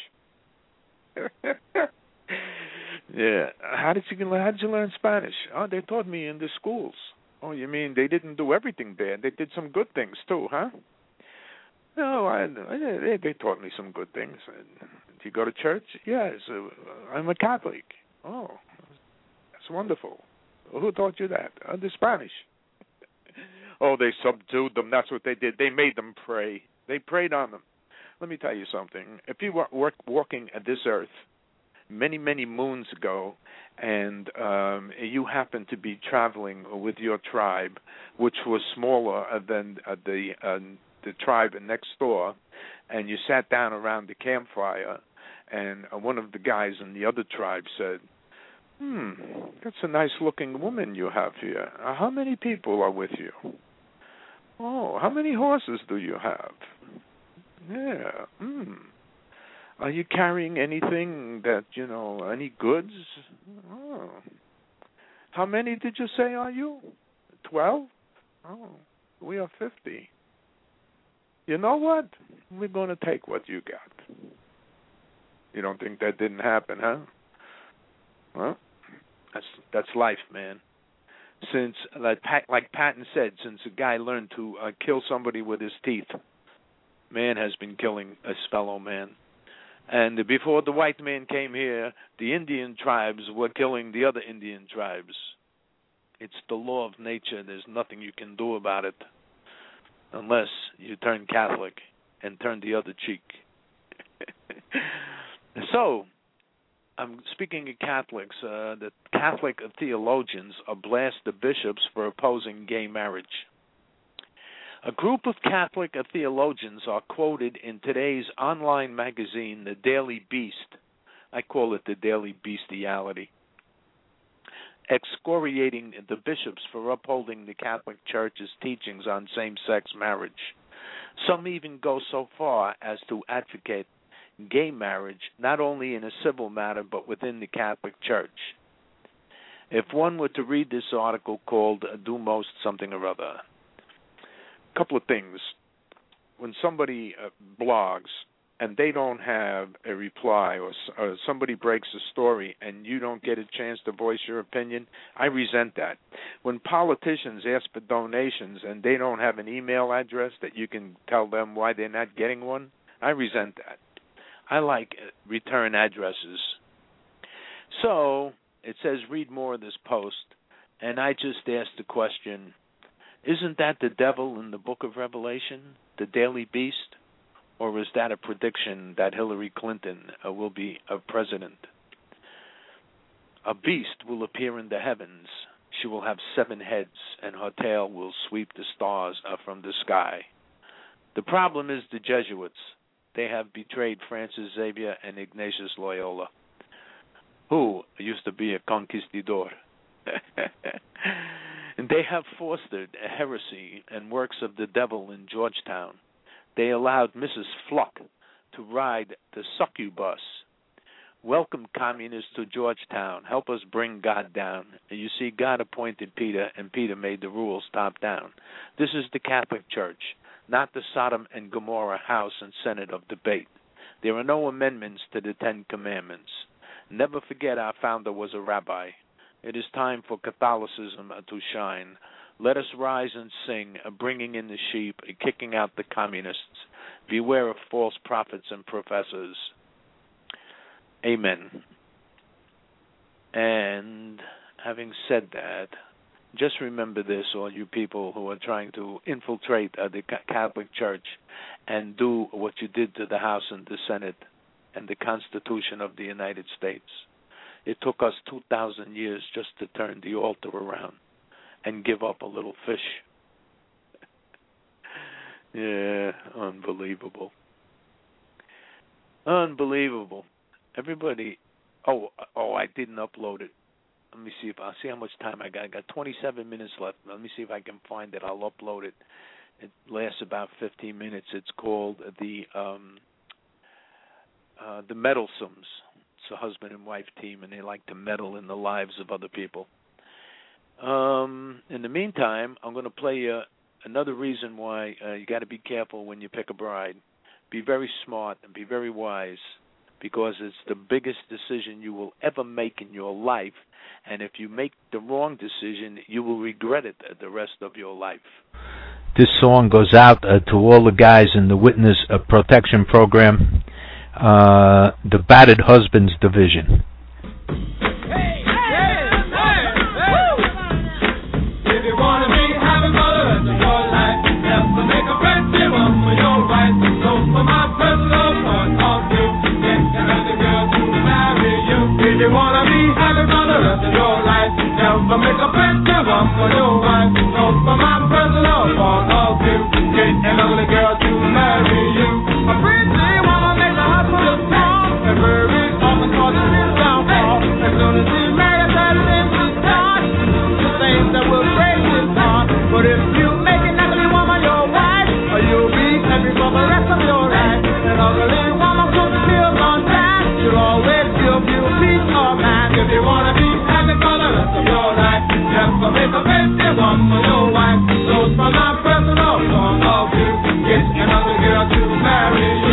[SPEAKER 2] Yeah. How did you learn Spanish? Oh, they taught me in the schools. Oh, you mean they didn't do everything bad? They did some good things too, huh? No, they taught me some good things. Do you go to church? Yes, I'm a Catholic. Oh, that's wonderful. Who taught you that? The Spanish. Oh, they subdued them. That's what they did. They made them pray. They prayed on them. Let me tell you something. If you were walking at this earth many, many moons ago, and you happen to be traveling with your tribe, which was smaller than the tribe next door, and you sat down around the campfire, and one of the guys in the other tribe said, that's a nice-looking woman you have here. How many people are with you? Oh, how many horses do you have? Yeah, Are you carrying anything that, any goods? Oh. How many did you say are you? 12? Oh, we are 50. You know what? We're going to take what you got. You don't think that didn't happen, huh? Well, that's life, man. Since, like Patton said, since a guy learned to kill somebody with his teeth, man has been killing his fellow man. And before the white man came here, the Indian tribes were killing the other Indian tribes. It's the law of nature. There's nothing you can do about it unless you turn Catholic and turn the other cheek. So, I'm speaking of Catholics. The Catholic theologians blast the bishops for opposing gay marriage. A group of Catholic theologians are quoted in today's online magazine, The Daily Beast. I call it The Daily Bestiality, excoriating the bishops for upholding the Catholic Church's teachings on same-sex marriage. Some even go so far as to advocate gay marriage not only in a civil matter but within the Catholic Church. If one were to read this article called Do Most Something or Other, a couple of things. When somebody blogs and they don't have a reply, or somebody breaks a story and you don't get a chance to voice your opinion, I resent that. When politicians ask for donations and they don't have an email address that you can tell them why they're not getting one, I resent that. I like return addresses. So it says read more of this post, and I just asked the question, isn't that the devil in the book of Revelation, the Daily Beast? Or is that a prediction that Hillary Clinton will be a president? A beast will appear in the heavens. She will have 7 heads, and her tail will sweep the stars from the sky. The problem is the Jesuits. They have betrayed Francis Xavier and Ignatius Loyola, who used to be a conquistador. And they have fostered a heresy and works of the devil in Georgetown. They allowed Mrs. Fluck to ride the succubus. Welcome, communists, to Georgetown. Help us bring God down. You see, God appointed Peter, and Peter made the rules top down. This is the Catholic Church, not the Sodom and Gomorrah House and Senate of debate. There are no amendments to the 10 Commandments. Never forget our founder was a rabbi. It is time for Catholicism to shine. Let us rise and sing, bringing in the sheep, kicking out the communists. Beware of false prophets and professors. Amen. And having said that, Just remember this, all you people who are trying to infiltrate the Catholic Church and do what you did to the House and the Senate and the Constitution of the United States. It took us 2,000 years just to turn the altar around and give up a little fish. Yeah, unbelievable. Unbelievable. Everybody, oh, I didn't upload it. Let me see I'll see how much time I got. I got 27 minutes left. Let me see if I can find it. I'll upload it. It lasts about 15 minutes. It's called the Meddlesomes. It's a husband and wife team, and they like to meddle in the lives of other people. In the meantime, I'm going to play another reason why you got to be careful when you pick a bride. Be very smart and be very wise, because it's the biggest decision you will ever make in your life. And if you make the wrong decision, you will regret it the rest of your life.
[SPEAKER 5] This song goes out to all the guys in the Witness Protection Program, the Battered Husbands Division.
[SPEAKER 4] You wanna be happy for the rest of your life. Never make a pretty one for your wife. So for my personal point of view, get an ugly girl to marry you. A pretty woman makes a husband look strong, and very often causes his downfall. As soon as she's married, that things will start. The things that will break his heart. But if you make an ugly woman your wife, you'll be happy for the rest of your life. An ugly woman could live on time. She'll always give you peace of mind. If you wanna be happy for the rest of your life, never make a pretty woman your wife. So from my personal point of view, get another girl to marry you.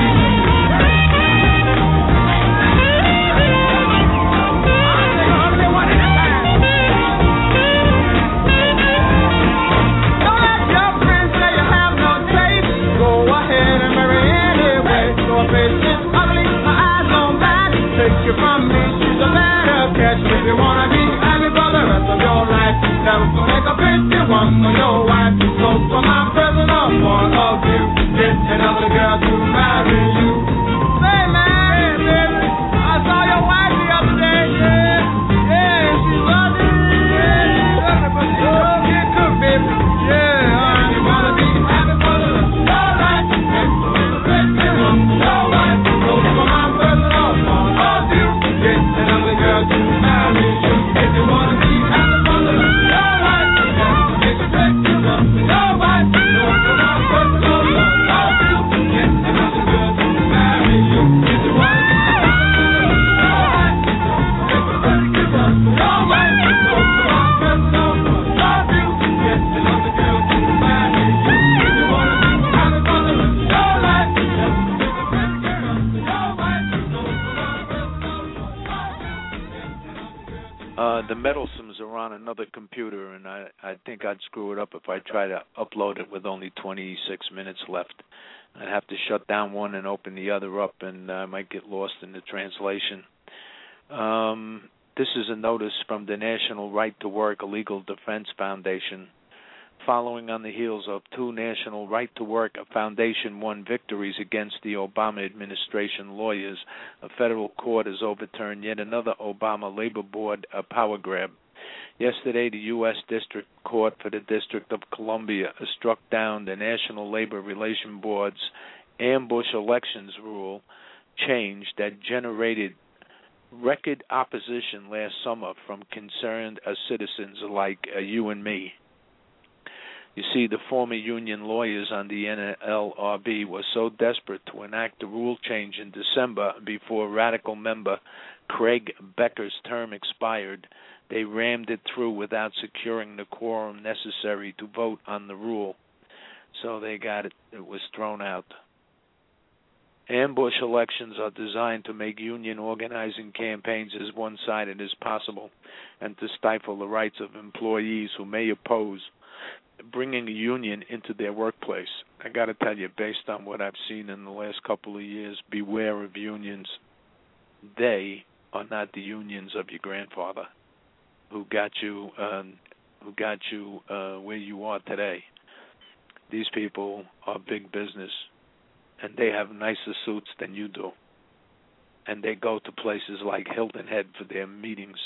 [SPEAKER 4] Don't let your friends say you have no taste. Go ahead and marry anyway. Your face is ugly, my eyes don't match. Take you from me, she's a better catch. If you wanna be happy for the rest of your life, never make a pretty woman your wife. So from my personal point of view, get another girl to marry you. Say man, baby, I saw your wife the other day, yeah, she's lovely, but she don't get cooked, baby, yeah. You wanna be happy for the rest of your life, never make a pretty woman your wife. So from my personal point of view, get another girl to marry you. If you wanna be happy for the rest of your life, never make a pretty woman your wife. So from my personal point of view, get another girl to marry you. If you wanna be happy for the rest of your life, never make a pretty woman your wife. So from my personal point of view, get another girl to marry you. If you wanna be happy for the rest of your life, never make a pretty woman your wife. So from my personal point of view, get another girl to
[SPEAKER 2] The Meddlesomes are on another computer, and I think I'd screw it up if I try to upload it with only 26 minutes left. I'd have to shut down one and open the other up, and I might get lost in the translation. This is a notice from the National Right to Work Legal Defense Foundation. Following on the heels of two National Right to Work Foundation won victories against the Obama administration lawyers, a federal court has overturned yet another Obama Labor Board power grab. Yesterday, the U.S. District Court for the District of Columbia struck down the National Labor Relations Board's ambush elections rule change that generated record opposition last summer from concerned citizens like you and me. You see, the former union lawyers on the NLRB were so desperate to enact the rule change in December before radical member Craig Becker's term expired, they rammed it through without securing the quorum necessary to vote on the rule. So they got it. It was thrown out. Ambush elections are designed to make union organizing campaigns as one-sided as possible and to stifle the rights of employees who may oppose bringing a union into their workplace. I got to tell you, based on what I've seen in the last couple of years, beware of unions. They are not the unions of your grandfather who got you who got you where you are today. These people are big business, and they have nicer suits than you do. And they go to places like Hilton Head for their meetings.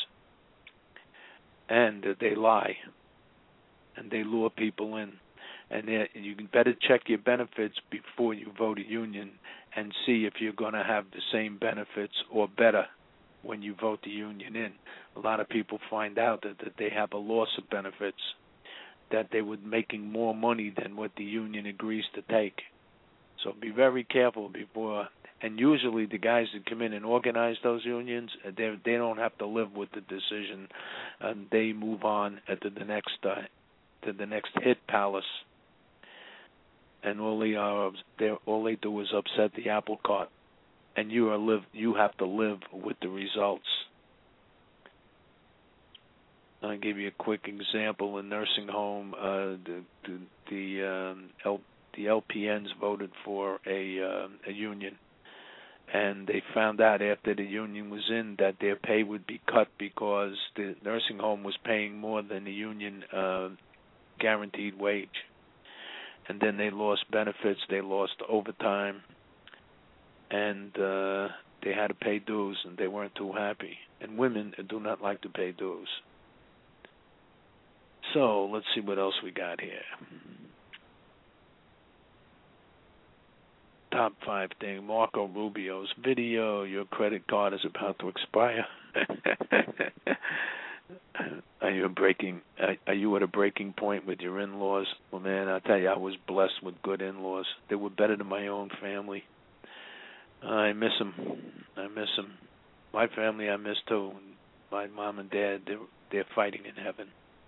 [SPEAKER 2] And they lie. And they lure people in. And you better check your benefits before you vote a union and see if you're going to have the same benefits or better when you vote the union in. A lot of people find out that they have a loss of benefits, that they were making more money than what the union agrees to take. So be very careful before. And usually the guys that come in and organize those unions, they don't have to live with the decision, and they move on to the next hit palace. And all they do is upset the apple cart, and you have to live with the results. I'll give you a quick example. In nursing home, the LPNs voted for a union, and they found out after the union was in that their pay would be cut because the nursing home was paying more than the union guaranteed wage. And then they lost benefits, they lost overtime, and they had to pay dues, and they weren't too happy. And women do not like to pay dues. So let's see what else we got here. Top 5 thing, Marco Rubio's video, your credit card is about to expire. Are you at a breaking point with your in-laws? Well, man, I tell you, I was blessed with good in-laws. They were better than my own family. I miss them. My family I miss too. My mom and dad, they're fighting in heaven.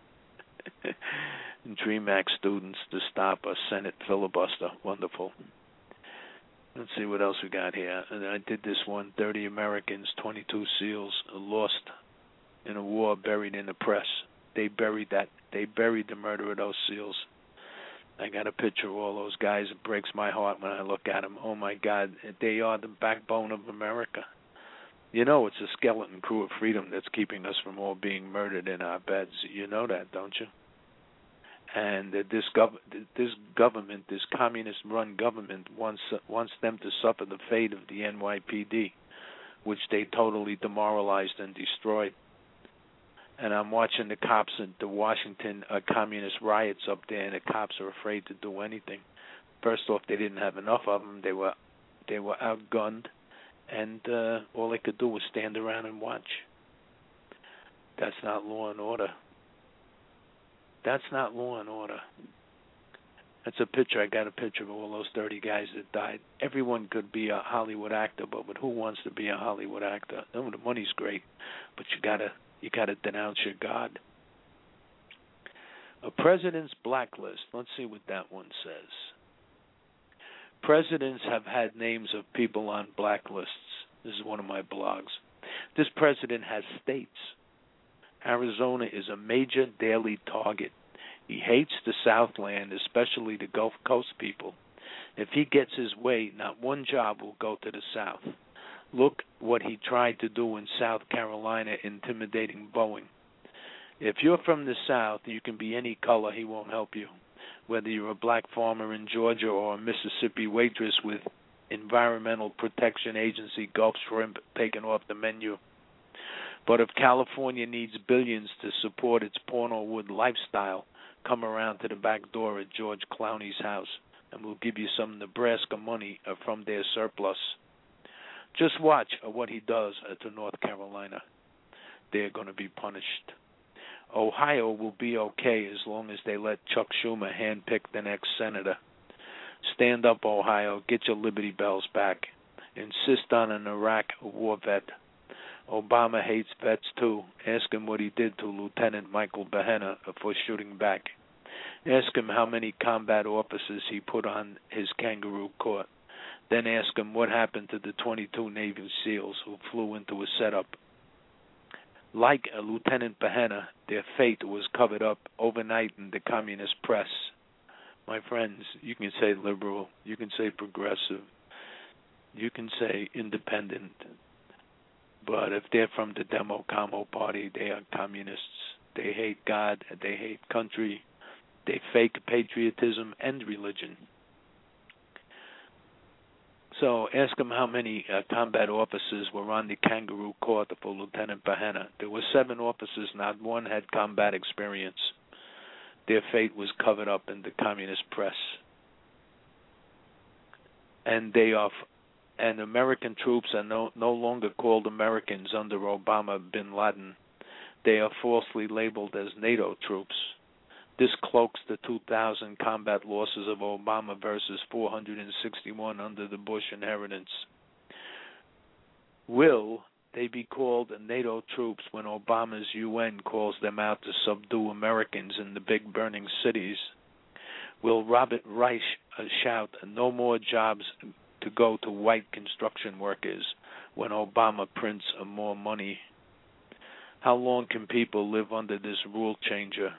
[SPEAKER 2] DreamHack students to stop a Senate filibuster. Wonderful. Let's see what else we got here. And I did this one, 30 Americans, 22 SEALs lost in a war buried in the press. They buried the murder of those SEALs. I got a picture of all those guys. It breaks my heart when I look at them. Oh, my God, they are the backbone of America. You know it's a skeleton crew of freedom that's keeping us from all being murdered in our beds. You know that, don't you? And this government, this communist-run government, wants them to suffer the fate of the NYPD, which they totally demoralized and destroyed. And I'm watching the cops at the Washington communist riots up there, and the cops are afraid to do anything. First off, they didn't have enough of them. They were outgunned, and all they could do was stand around and watch. That's not law and order. That's not law and order. That's a picture. I got a picture of all those 30 guys that died. Everyone could be a Hollywood actor, but who wants to be a Hollywood actor? No, the money's great, but you gotta denounce your God. A president's blacklist. Let's see what that one says. Presidents have had names of people on blacklists. This is one of my blogs. This president has states. Arizona is a major daily target. He hates the Southland, especially the Gulf Coast people. If he gets his way, not one job will go to the South. Look what he tried to do in South Carolina, intimidating Boeing. If you're from the South, you can be any color, he won't help you. Whether you're a black farmer in Georgia or a Mississippi waitress with Environmental Protection Agency Gulf shrimp taken off the menu. But if California needs billions to support its Pornowood lifestyle, come around to the back door at George Clooney's house, and we'll give you some Nebraska money from their surplus. Just watch what he does to North Carolina. They're going to be punished. Ohio will be okay as long as they let Chuck Schumer handpick the next senator. Stand up, Ohio. Get your Liberty Bells back. Insist on an Iraq war vet. Obama hates vets too. Ask him what he did to Lieutenant Michael Behena for shooting back. Ask him how many combat officers he put on his kangaroo court. Then ask him what happened to the 22 Navy SEALs who flew into a setup. Like Lieutenant Behena, their fate was covered up overnight in the communist press. My friends, you can say liberal, you can say progressive, you can say independent, but if they're from the Demo-Como party, they are communists. They hate God. They hate country. They fake patriotism and religion. So ask them how many combat officers were on the kangaroo court for Lieutenant Bahena. There were 7 officers, not one had combat experience. Their fate was covered up in the communist press. And American troops are no longer called Americans under Obama bin Laden. They are falsely labeled as NATO troops. This cloaks the 2,000 combat losses of Obama versus 461 under the Bush inheritance. Will they be called NATO troops when Obama's UN calls them out to subdue Americans in the big burning cities? Will Robert Reich shout no more jobs to go to white construction workers when Obama prints more money? How long can people live under this rule changer?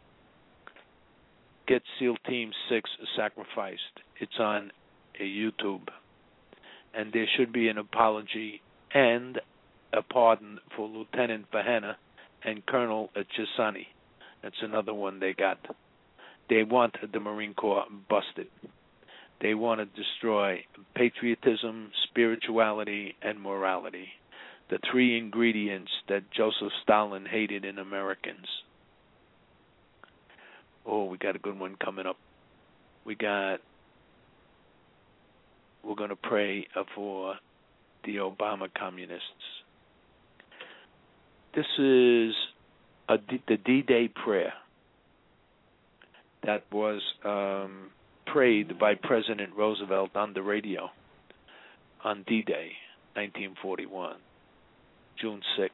[SPEAKER 2] Get SEAL Team 6 Sacrificed. It's on YouTube. And there should be an apology and a pardon for Lieutenant Bahena and Colonel Chisani. That's another one they got. They want the Marine Corps busted. They want to destroy patriotism, spirituality, and morality, the 3 ingredients that Joseph Stalin hated in Americans. Oh, we got a good one coming up. We're going to pray for the Obama communists. This is the D-Day prayer that was prayed by President Roosevelt on the radio on D-Day, 1941, June 6th.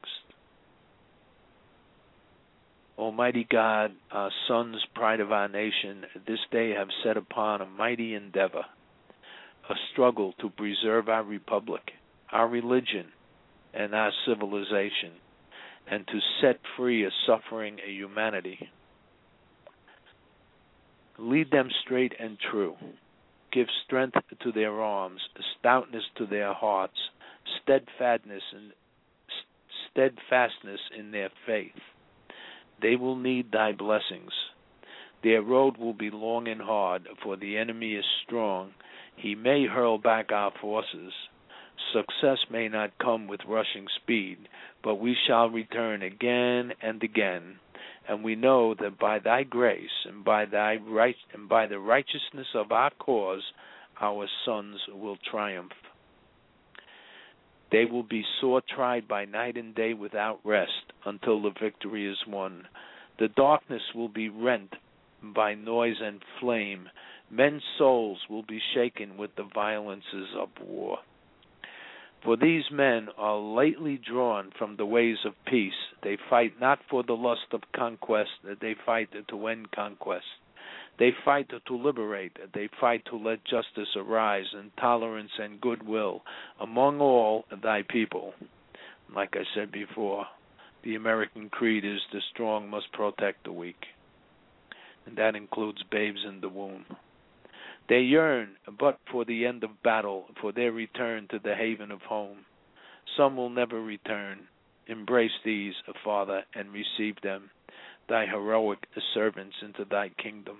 [SPEAKER 2] Almighty God, our sons, pride of our nation, this day have set upon a mighty endeavor, a struggle to preserve our republic, our religion, and our civilization, and to set free a suffering humanity. Lead them straight and true. Give strength to their arms, stoutness to their hearts, steadfastness in their faith. They will need thy blessings. Their road will be long and hard, for the enemy is strong. He may hurl back our forces. Success may not come with rushing speed, but we shall return again and again. And we know that by thy grace and by the righteousness of our cause, our sons will triumph. They will be sore tried by night and day without rest until the victory is won. The darkness will be rent by noise and flame. Men's souls will be shaken with the violences of war. For these men are lately drawn from the ways of peace. They fight not for the lust of conquest, they fight to end conquest. They fight to liberate. They fight to let justice arise and tolerance and goodwill among all thy people. Like I said before, the American creed is the strong must protect the weak. And that includes babes in the womb. They yearn but for the end of battle, for their return to the haven of home. Some will never return. Embrace these, Father, and receive them, thy heroic servants, into thy kingdom.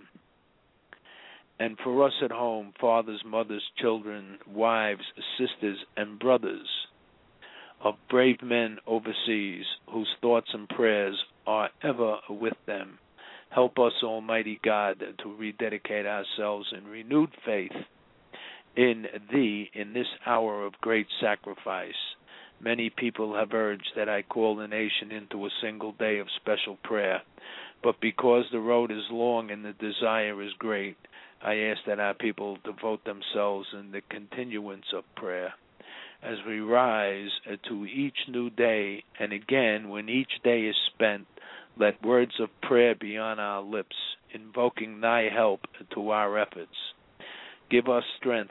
[SPEAKER 2] And for us at home, fathers, mothers, children, wives, sisters, and brothers of brave men overseas, whose thoughts and prayers are ever with them, help us, Almighty God, to rededicate ourselves in renewed faith in Thee in this hour of great sacrifice. Many people have urged that I call the nation into a single day of special prayer, but because the road is long and the desire is great, I ask that our people devote themselves in the continuance of prayer. As we rise to each new day, and again when each day is spent, let words of prayer be on our lips, invoking thy help to our efforts. Give us strength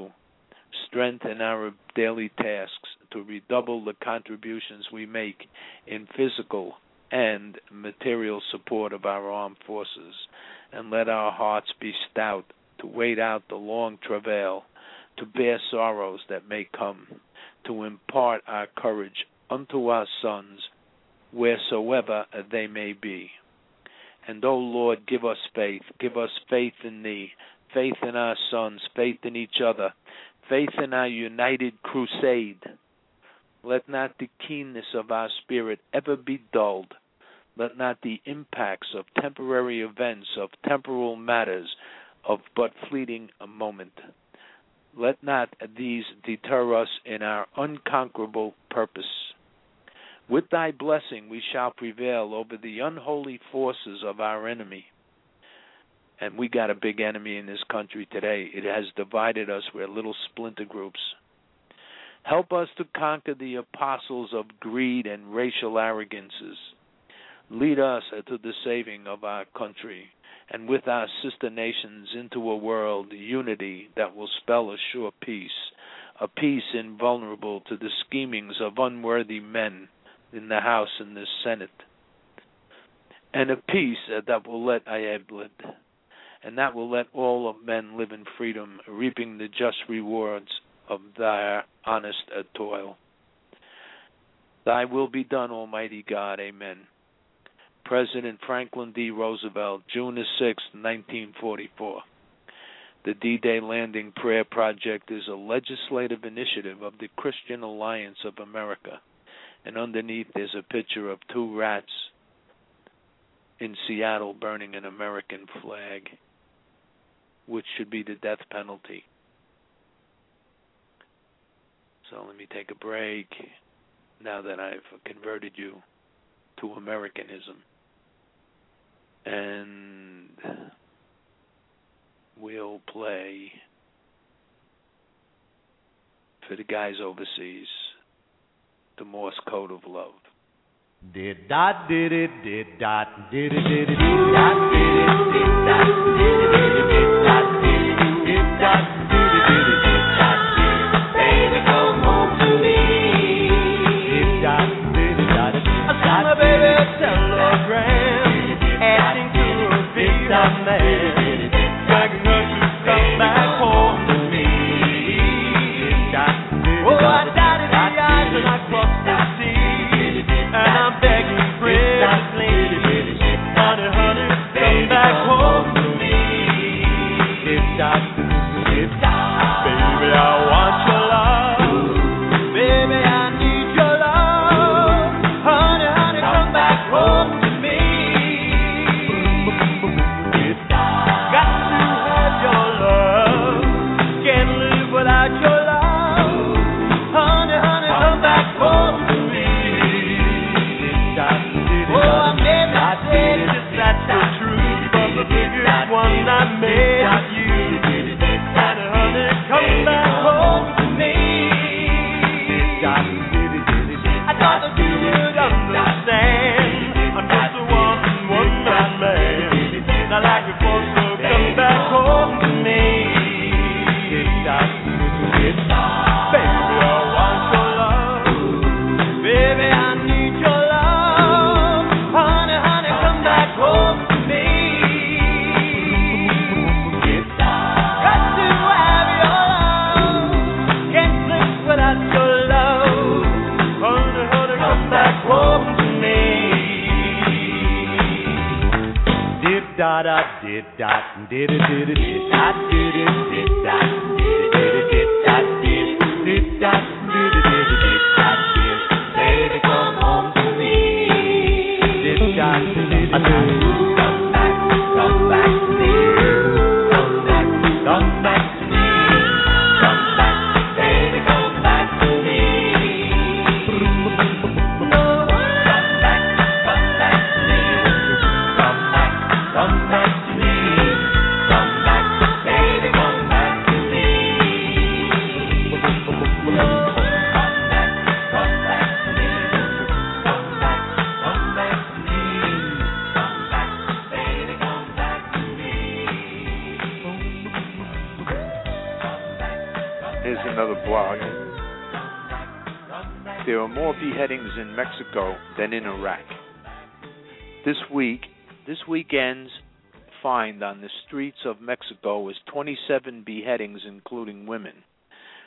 [SPEAKER 2] in our daily tasks, to redouble the contributions we make in physical and material support of our armed forces, and let our hearts be stout to wait out the long travail, to bear sorrows that may come, to impart our courage unto our sons wheresoever they may be. And, O Lord, give us faith. Give us faith in Thee, faith in our sons, faith in each other, faith in our united crusade. Let not the keenness of our spirit ever be dulled. Let not the impacts of temporary events, of temporal matters, of but fleeting a moment, let not these deter us in our unconquerable purpose. With Thy blessing we shall prevail over the unholy forces of our enemy. And we got a big enemy in this country today. It has divided us. We're little splinter groups. Help us to conquer the apostles of greed and racial arrogances. Lead us to the saving of our country, and with our sister nations into a world unity that will spell a sure peace, a peace invulnerable to the schemings of unworthy men in the House and the Senate, and a peace that will let and that will let all of men live in freedom, reaping the just rewards of their honest toil. Thy will be done, Almighty God. Amen. President Franklin D. Roosevelt, June 6, 1944. The D-Day Landing Prayer Project is a legislative initiative of the Christian Alliance of America, and underneath there's a picture of two rats in Seattle burning an American flag, which should be the death penalty. So let me take a break now that I've converted you to Americanism. And we'll play for the guys overseas the Morse Code of Love.
[SPEAKER 3] Did dot did it did dot did it did it dot did it did dot did it did it dot did it did dot did it did it dot baby come home to me did dot did it dot I sent my baby a telegram asking to be the man begging her to come back home to me did dot did it I dotted the I's and I crossed the T's and I'm begging preciously, honey, honey, come back home to me. Baby, I want your love. Baby, I need your love. Honey, honey, come back home to me. Got to have your love. Can't live without your love. Honey, honey, come back home to me. That's the truth, but the biggest one I made of you. Honey, honey, come back home to me. I thought that you would understand. I'm just a one-man man. Not like before, so come back home to me. Baby, I want your love. Baby, I need your love. Honey, honey, come back home to me. Got to have your love. Can't live without your love. Honey, honey, come back home to me. Did da da did da did it did it did da did it did da did it did da did da did it did da did. Baby, come home to me. Did da did da. Come back to me. Come back to me. Come back, baby, come back to me. Come back to me. Come back to me. Come back, baby, come back to me. Come back to me. Come back to me. Come back, baby, come back to me.
[SPEAKER 2] Here's another blog. There are more beheadings in Mexico than in Iraq. This weekend's find on the streets of Mexico is 27 beheadings, including women.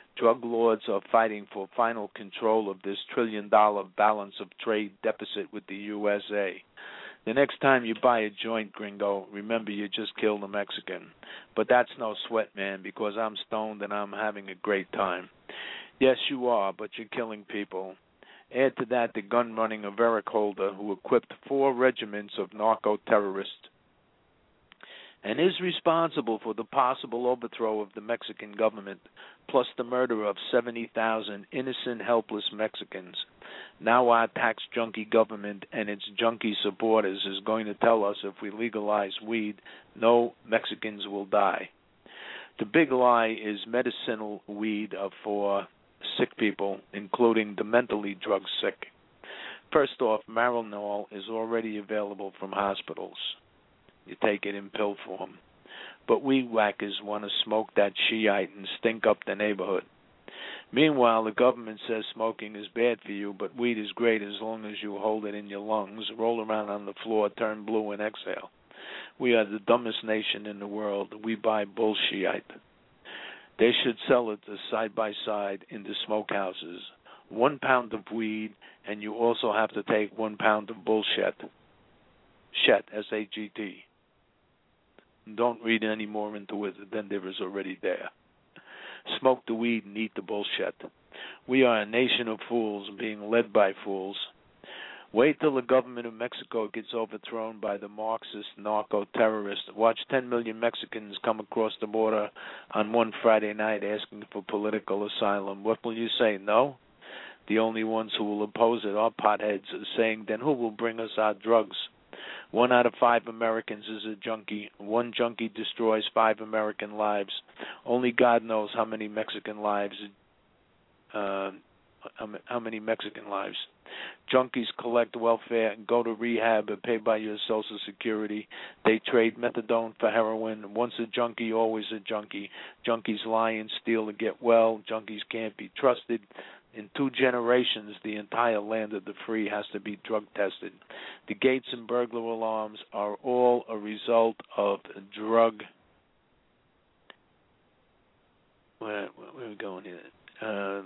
[SPEAKER 2] Drug lords are fighting for final control of this trillion-dollar balance of trade deficit with the USA. The next time you buy a joint, gringo, remember you just killed a Mexican. But that's no sweat, man, because I'm stoned and I'm having a great time. Yes, you are, but you're killing people. Add to that the gun running of Eric Holder, who equipped 4 regiments of narco-terrorists and is responsible for the possible overthrow of the Mexican government, plus the murder of 70,000 innocent, helpless Mexicans. Now our tax junkie government and its junkie supporters is going to tell us if we legalize weed, no Mexicans will die. The big lie is medicinal weed for sick people, including the mentally drug sick. First off, Marinol is already available from hospitals. You take it in pill form. But weed whackers want to smoke that Shiite and stink up the neighborhood. Meanwhile, the government says smoking is bad for you, but weed is great as long as you hold it in your lungs, roll around on the floor, turn blue, and exhale. We are the dumbest nation in the world. We buy bullshit. They should sell it side by side in the smokehouses. 1 pound of weed, and you also have to take 1 pound of bullshit. Shet, S-H-E-T. Don't read any more into it than there is already there. Smoke the weed and eat the bullshit. We are a nation of fools being led by fools. Wait till the government of Mexico gets overthrown by the Marxist narco-terrorists. Watch 10 million Mexicans come across the border on one Friday night asking for political asylum. What will you say, no? The only ones who will oppose it are potheads, saying, then who will bring us our drugs? 1 out of 5 Americans is a junkie. 1 junkie destroys 5 American lives. Only God knows how many Mexican lives. Junkies collect welfare and go to rehab and pay by your Social Security. They trade methadone for heroin. Once a junkie, always a junkie. Junkies lie and steal to get well. Junkies can't be trusted. In 2 generations, the entire land of the free has to be drug tested. The gates and burglar alarms are all a result of drug. Where are we going here?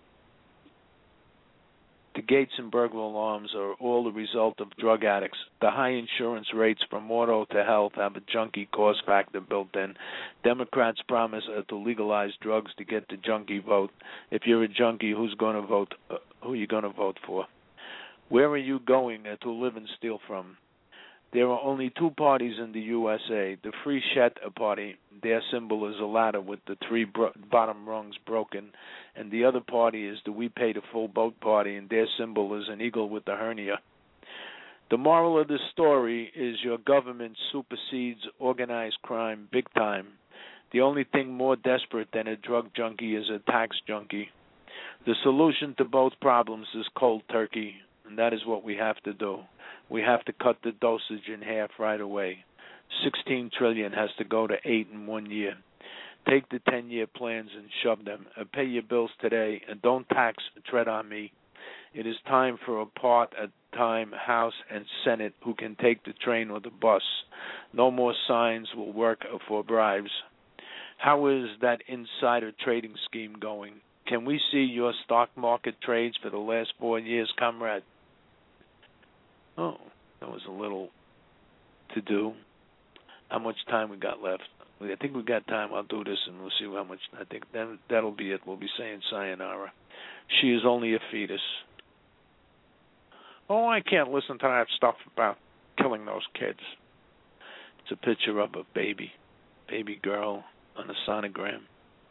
[SPEAKER 2] The gates and burglar alarms are all the result of drug addicts. The high insurance rates from auto to health have a junkie cost factor built in. Democrats promise to legalize drugs to get the junkie vote. If you're a junkie, who's going to vote? Who are you going to vote for? Where are you going to live and steal from? There are only 2 parties in the USA. The Free Shet Party, their symbol is a ladder with the 3 bottom rungs broken, and the other party is the We Pay the Full Boat Party, and their symbol is an eagle with a hernia. The moral of this story is your government supersedes organized crime big time. The only thing more desperate than a drug junkie is a tax junkie. The solution to both problems is cold turkey, and that is what we have to do. We have to cut the dosage in half right away. 16 trillion has to go to 8 in 1 year. Take the 10-year plans and shove them. Pay your bills today and don't tax, tread on me. It is time for a part-time House and Senate who can take the train or the bus. No more signs will work for bribes. How is that insider trading scheme going? Can we see your stock market trades for the last 4 years, comrade? Oh, that was a little to do. How much time we got left? I think we got time. I'll do this and we'll see how much. I think that'll be it. We'll be saying sayonara. She is only a fetus. Oh, I can't listen to that stuff about killing those kids. It's a picture of a baby girl on a sonogram.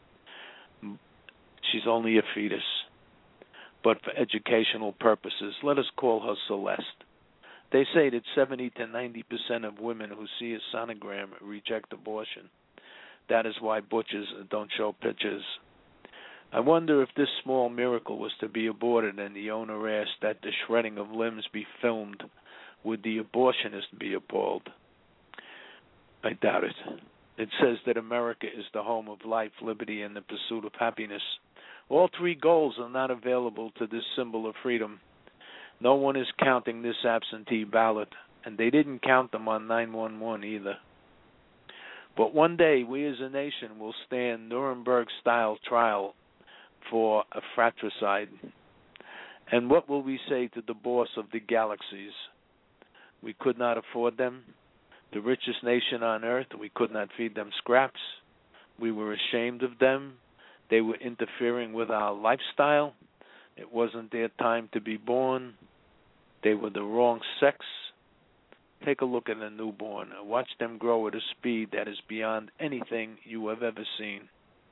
[SPEAKER 2] She's only a fetus. But for educational purposes, let us call her Celeste. They say that 70 to 90% of women who see a sonogram reject abortion. That is why butchers don't show pictures. I wonder if this small miracle was to be aborted and the owner asked that the shredding of limbs be filmed, would the abortionist be appalled? I doubt it. It says that America is the home of life, liberty, and the pursuit of happiness. All 3 goals are not available to this symbol of freedom. No one is counting this absentee ballot, and they didn't count them on 911 either. But one day, we as a nation will stand Nuremberg-style trial for a fratricide. And what will we say to the boss of the galaxies? We could not afford them. The richest nation on earth, we could not feed them scraps. We were ashamed of them. They were interfering with our lifestyle. It wasn't their time to be born. They were the wrong sex. Take a look at a newborn and watch them grow at a speed that is beyond anything you have ever seen.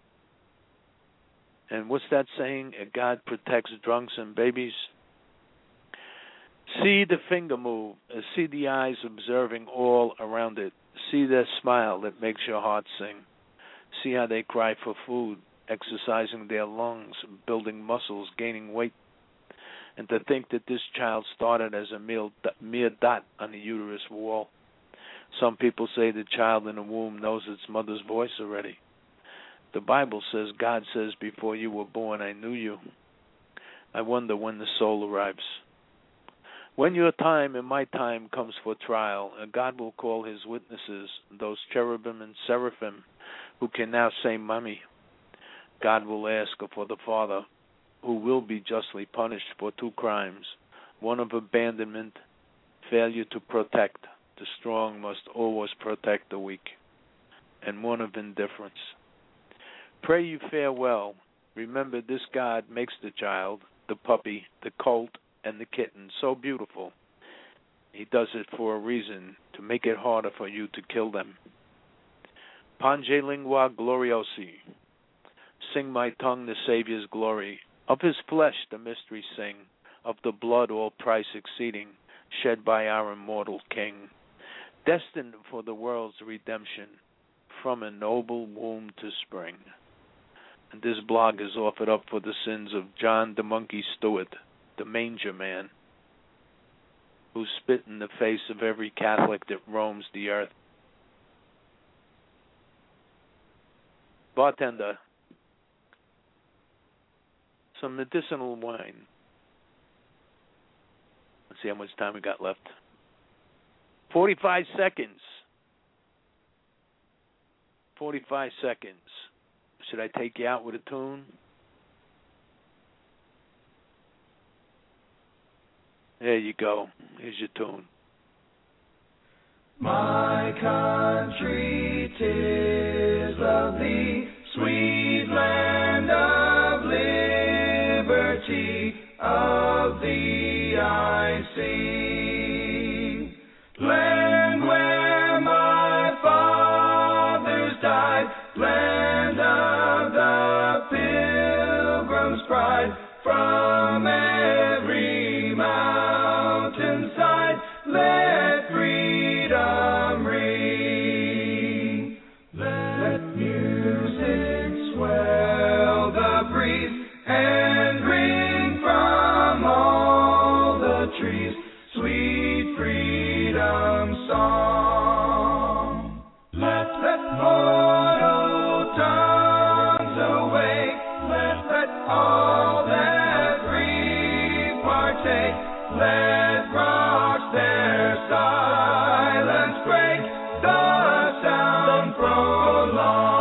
[SPEAKER 2] And what's that saying? God protects drunks and babies. See the finger move. See the eyes observing all around it. See their smile that makes your heart sing. See how they cry for food, exercising their lungs, building muscles, gaining weight. And to think that this child started as a mere dot on the uterus wall. Some people say the child in the womb knows its mother's voice already. The Bible says, God says, before you were born, I knew you. I wonder when the soul arrives. When your time and my time comes for trial, God will call his witnesses, those cherubim and seraphim who can now say, Mommy. God will ask for the father, who will be justly punished for two crimes, one of abandonment, failure to protect. The strong must always protect the weak, and one of indifference. Pray you fare well. Remember, this God makes the child, the puppy, the colt, and the kitten so beautiful. He does it for a reason, to make it harder for you to kill them. Pange lingua gloriosi. Sing my tongue the Savior's glory. Of his flesh the mystery sing, of the blood all price exceeding, shed by our immortal King, destined for the world's redemption, from a noble womb to spring. And this blog is offered up for the sins of John the Monkey Stewart, the Manger Man, who spit in the face of every Catholic that roams the earth. Bartender, some medicinal wine. Let's see how much time we got left. 45 seconds. 45 seconds. Should I take you out with a tune? There you go. Here's your tune.
[SPEAKER 4] My country, 'tis lovely, sweet land of liberty, of thee I sing. Land where my fathers died, land of the Pilgrim's pride, from every mountainside, let freedom ring. Let music swell the breeze and ring from all the trees sweet freedom song. Let mortal tongues awake, let all that grieve partake, let rocks their silence break, the sound prolong.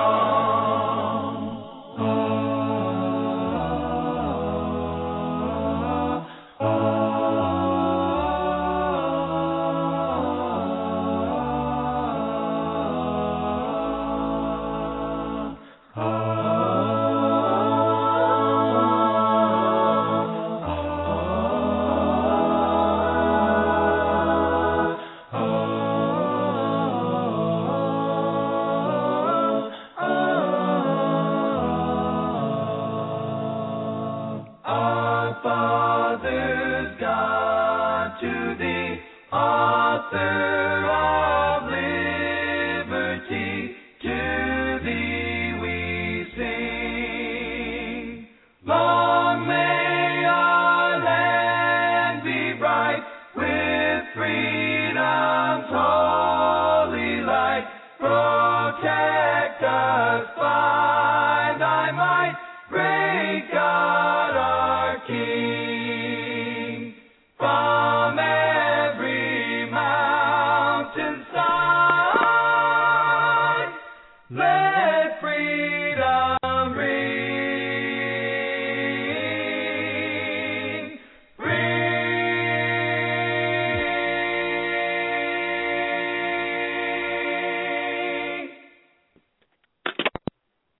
[SPEAKER 4] Protect us by thy might.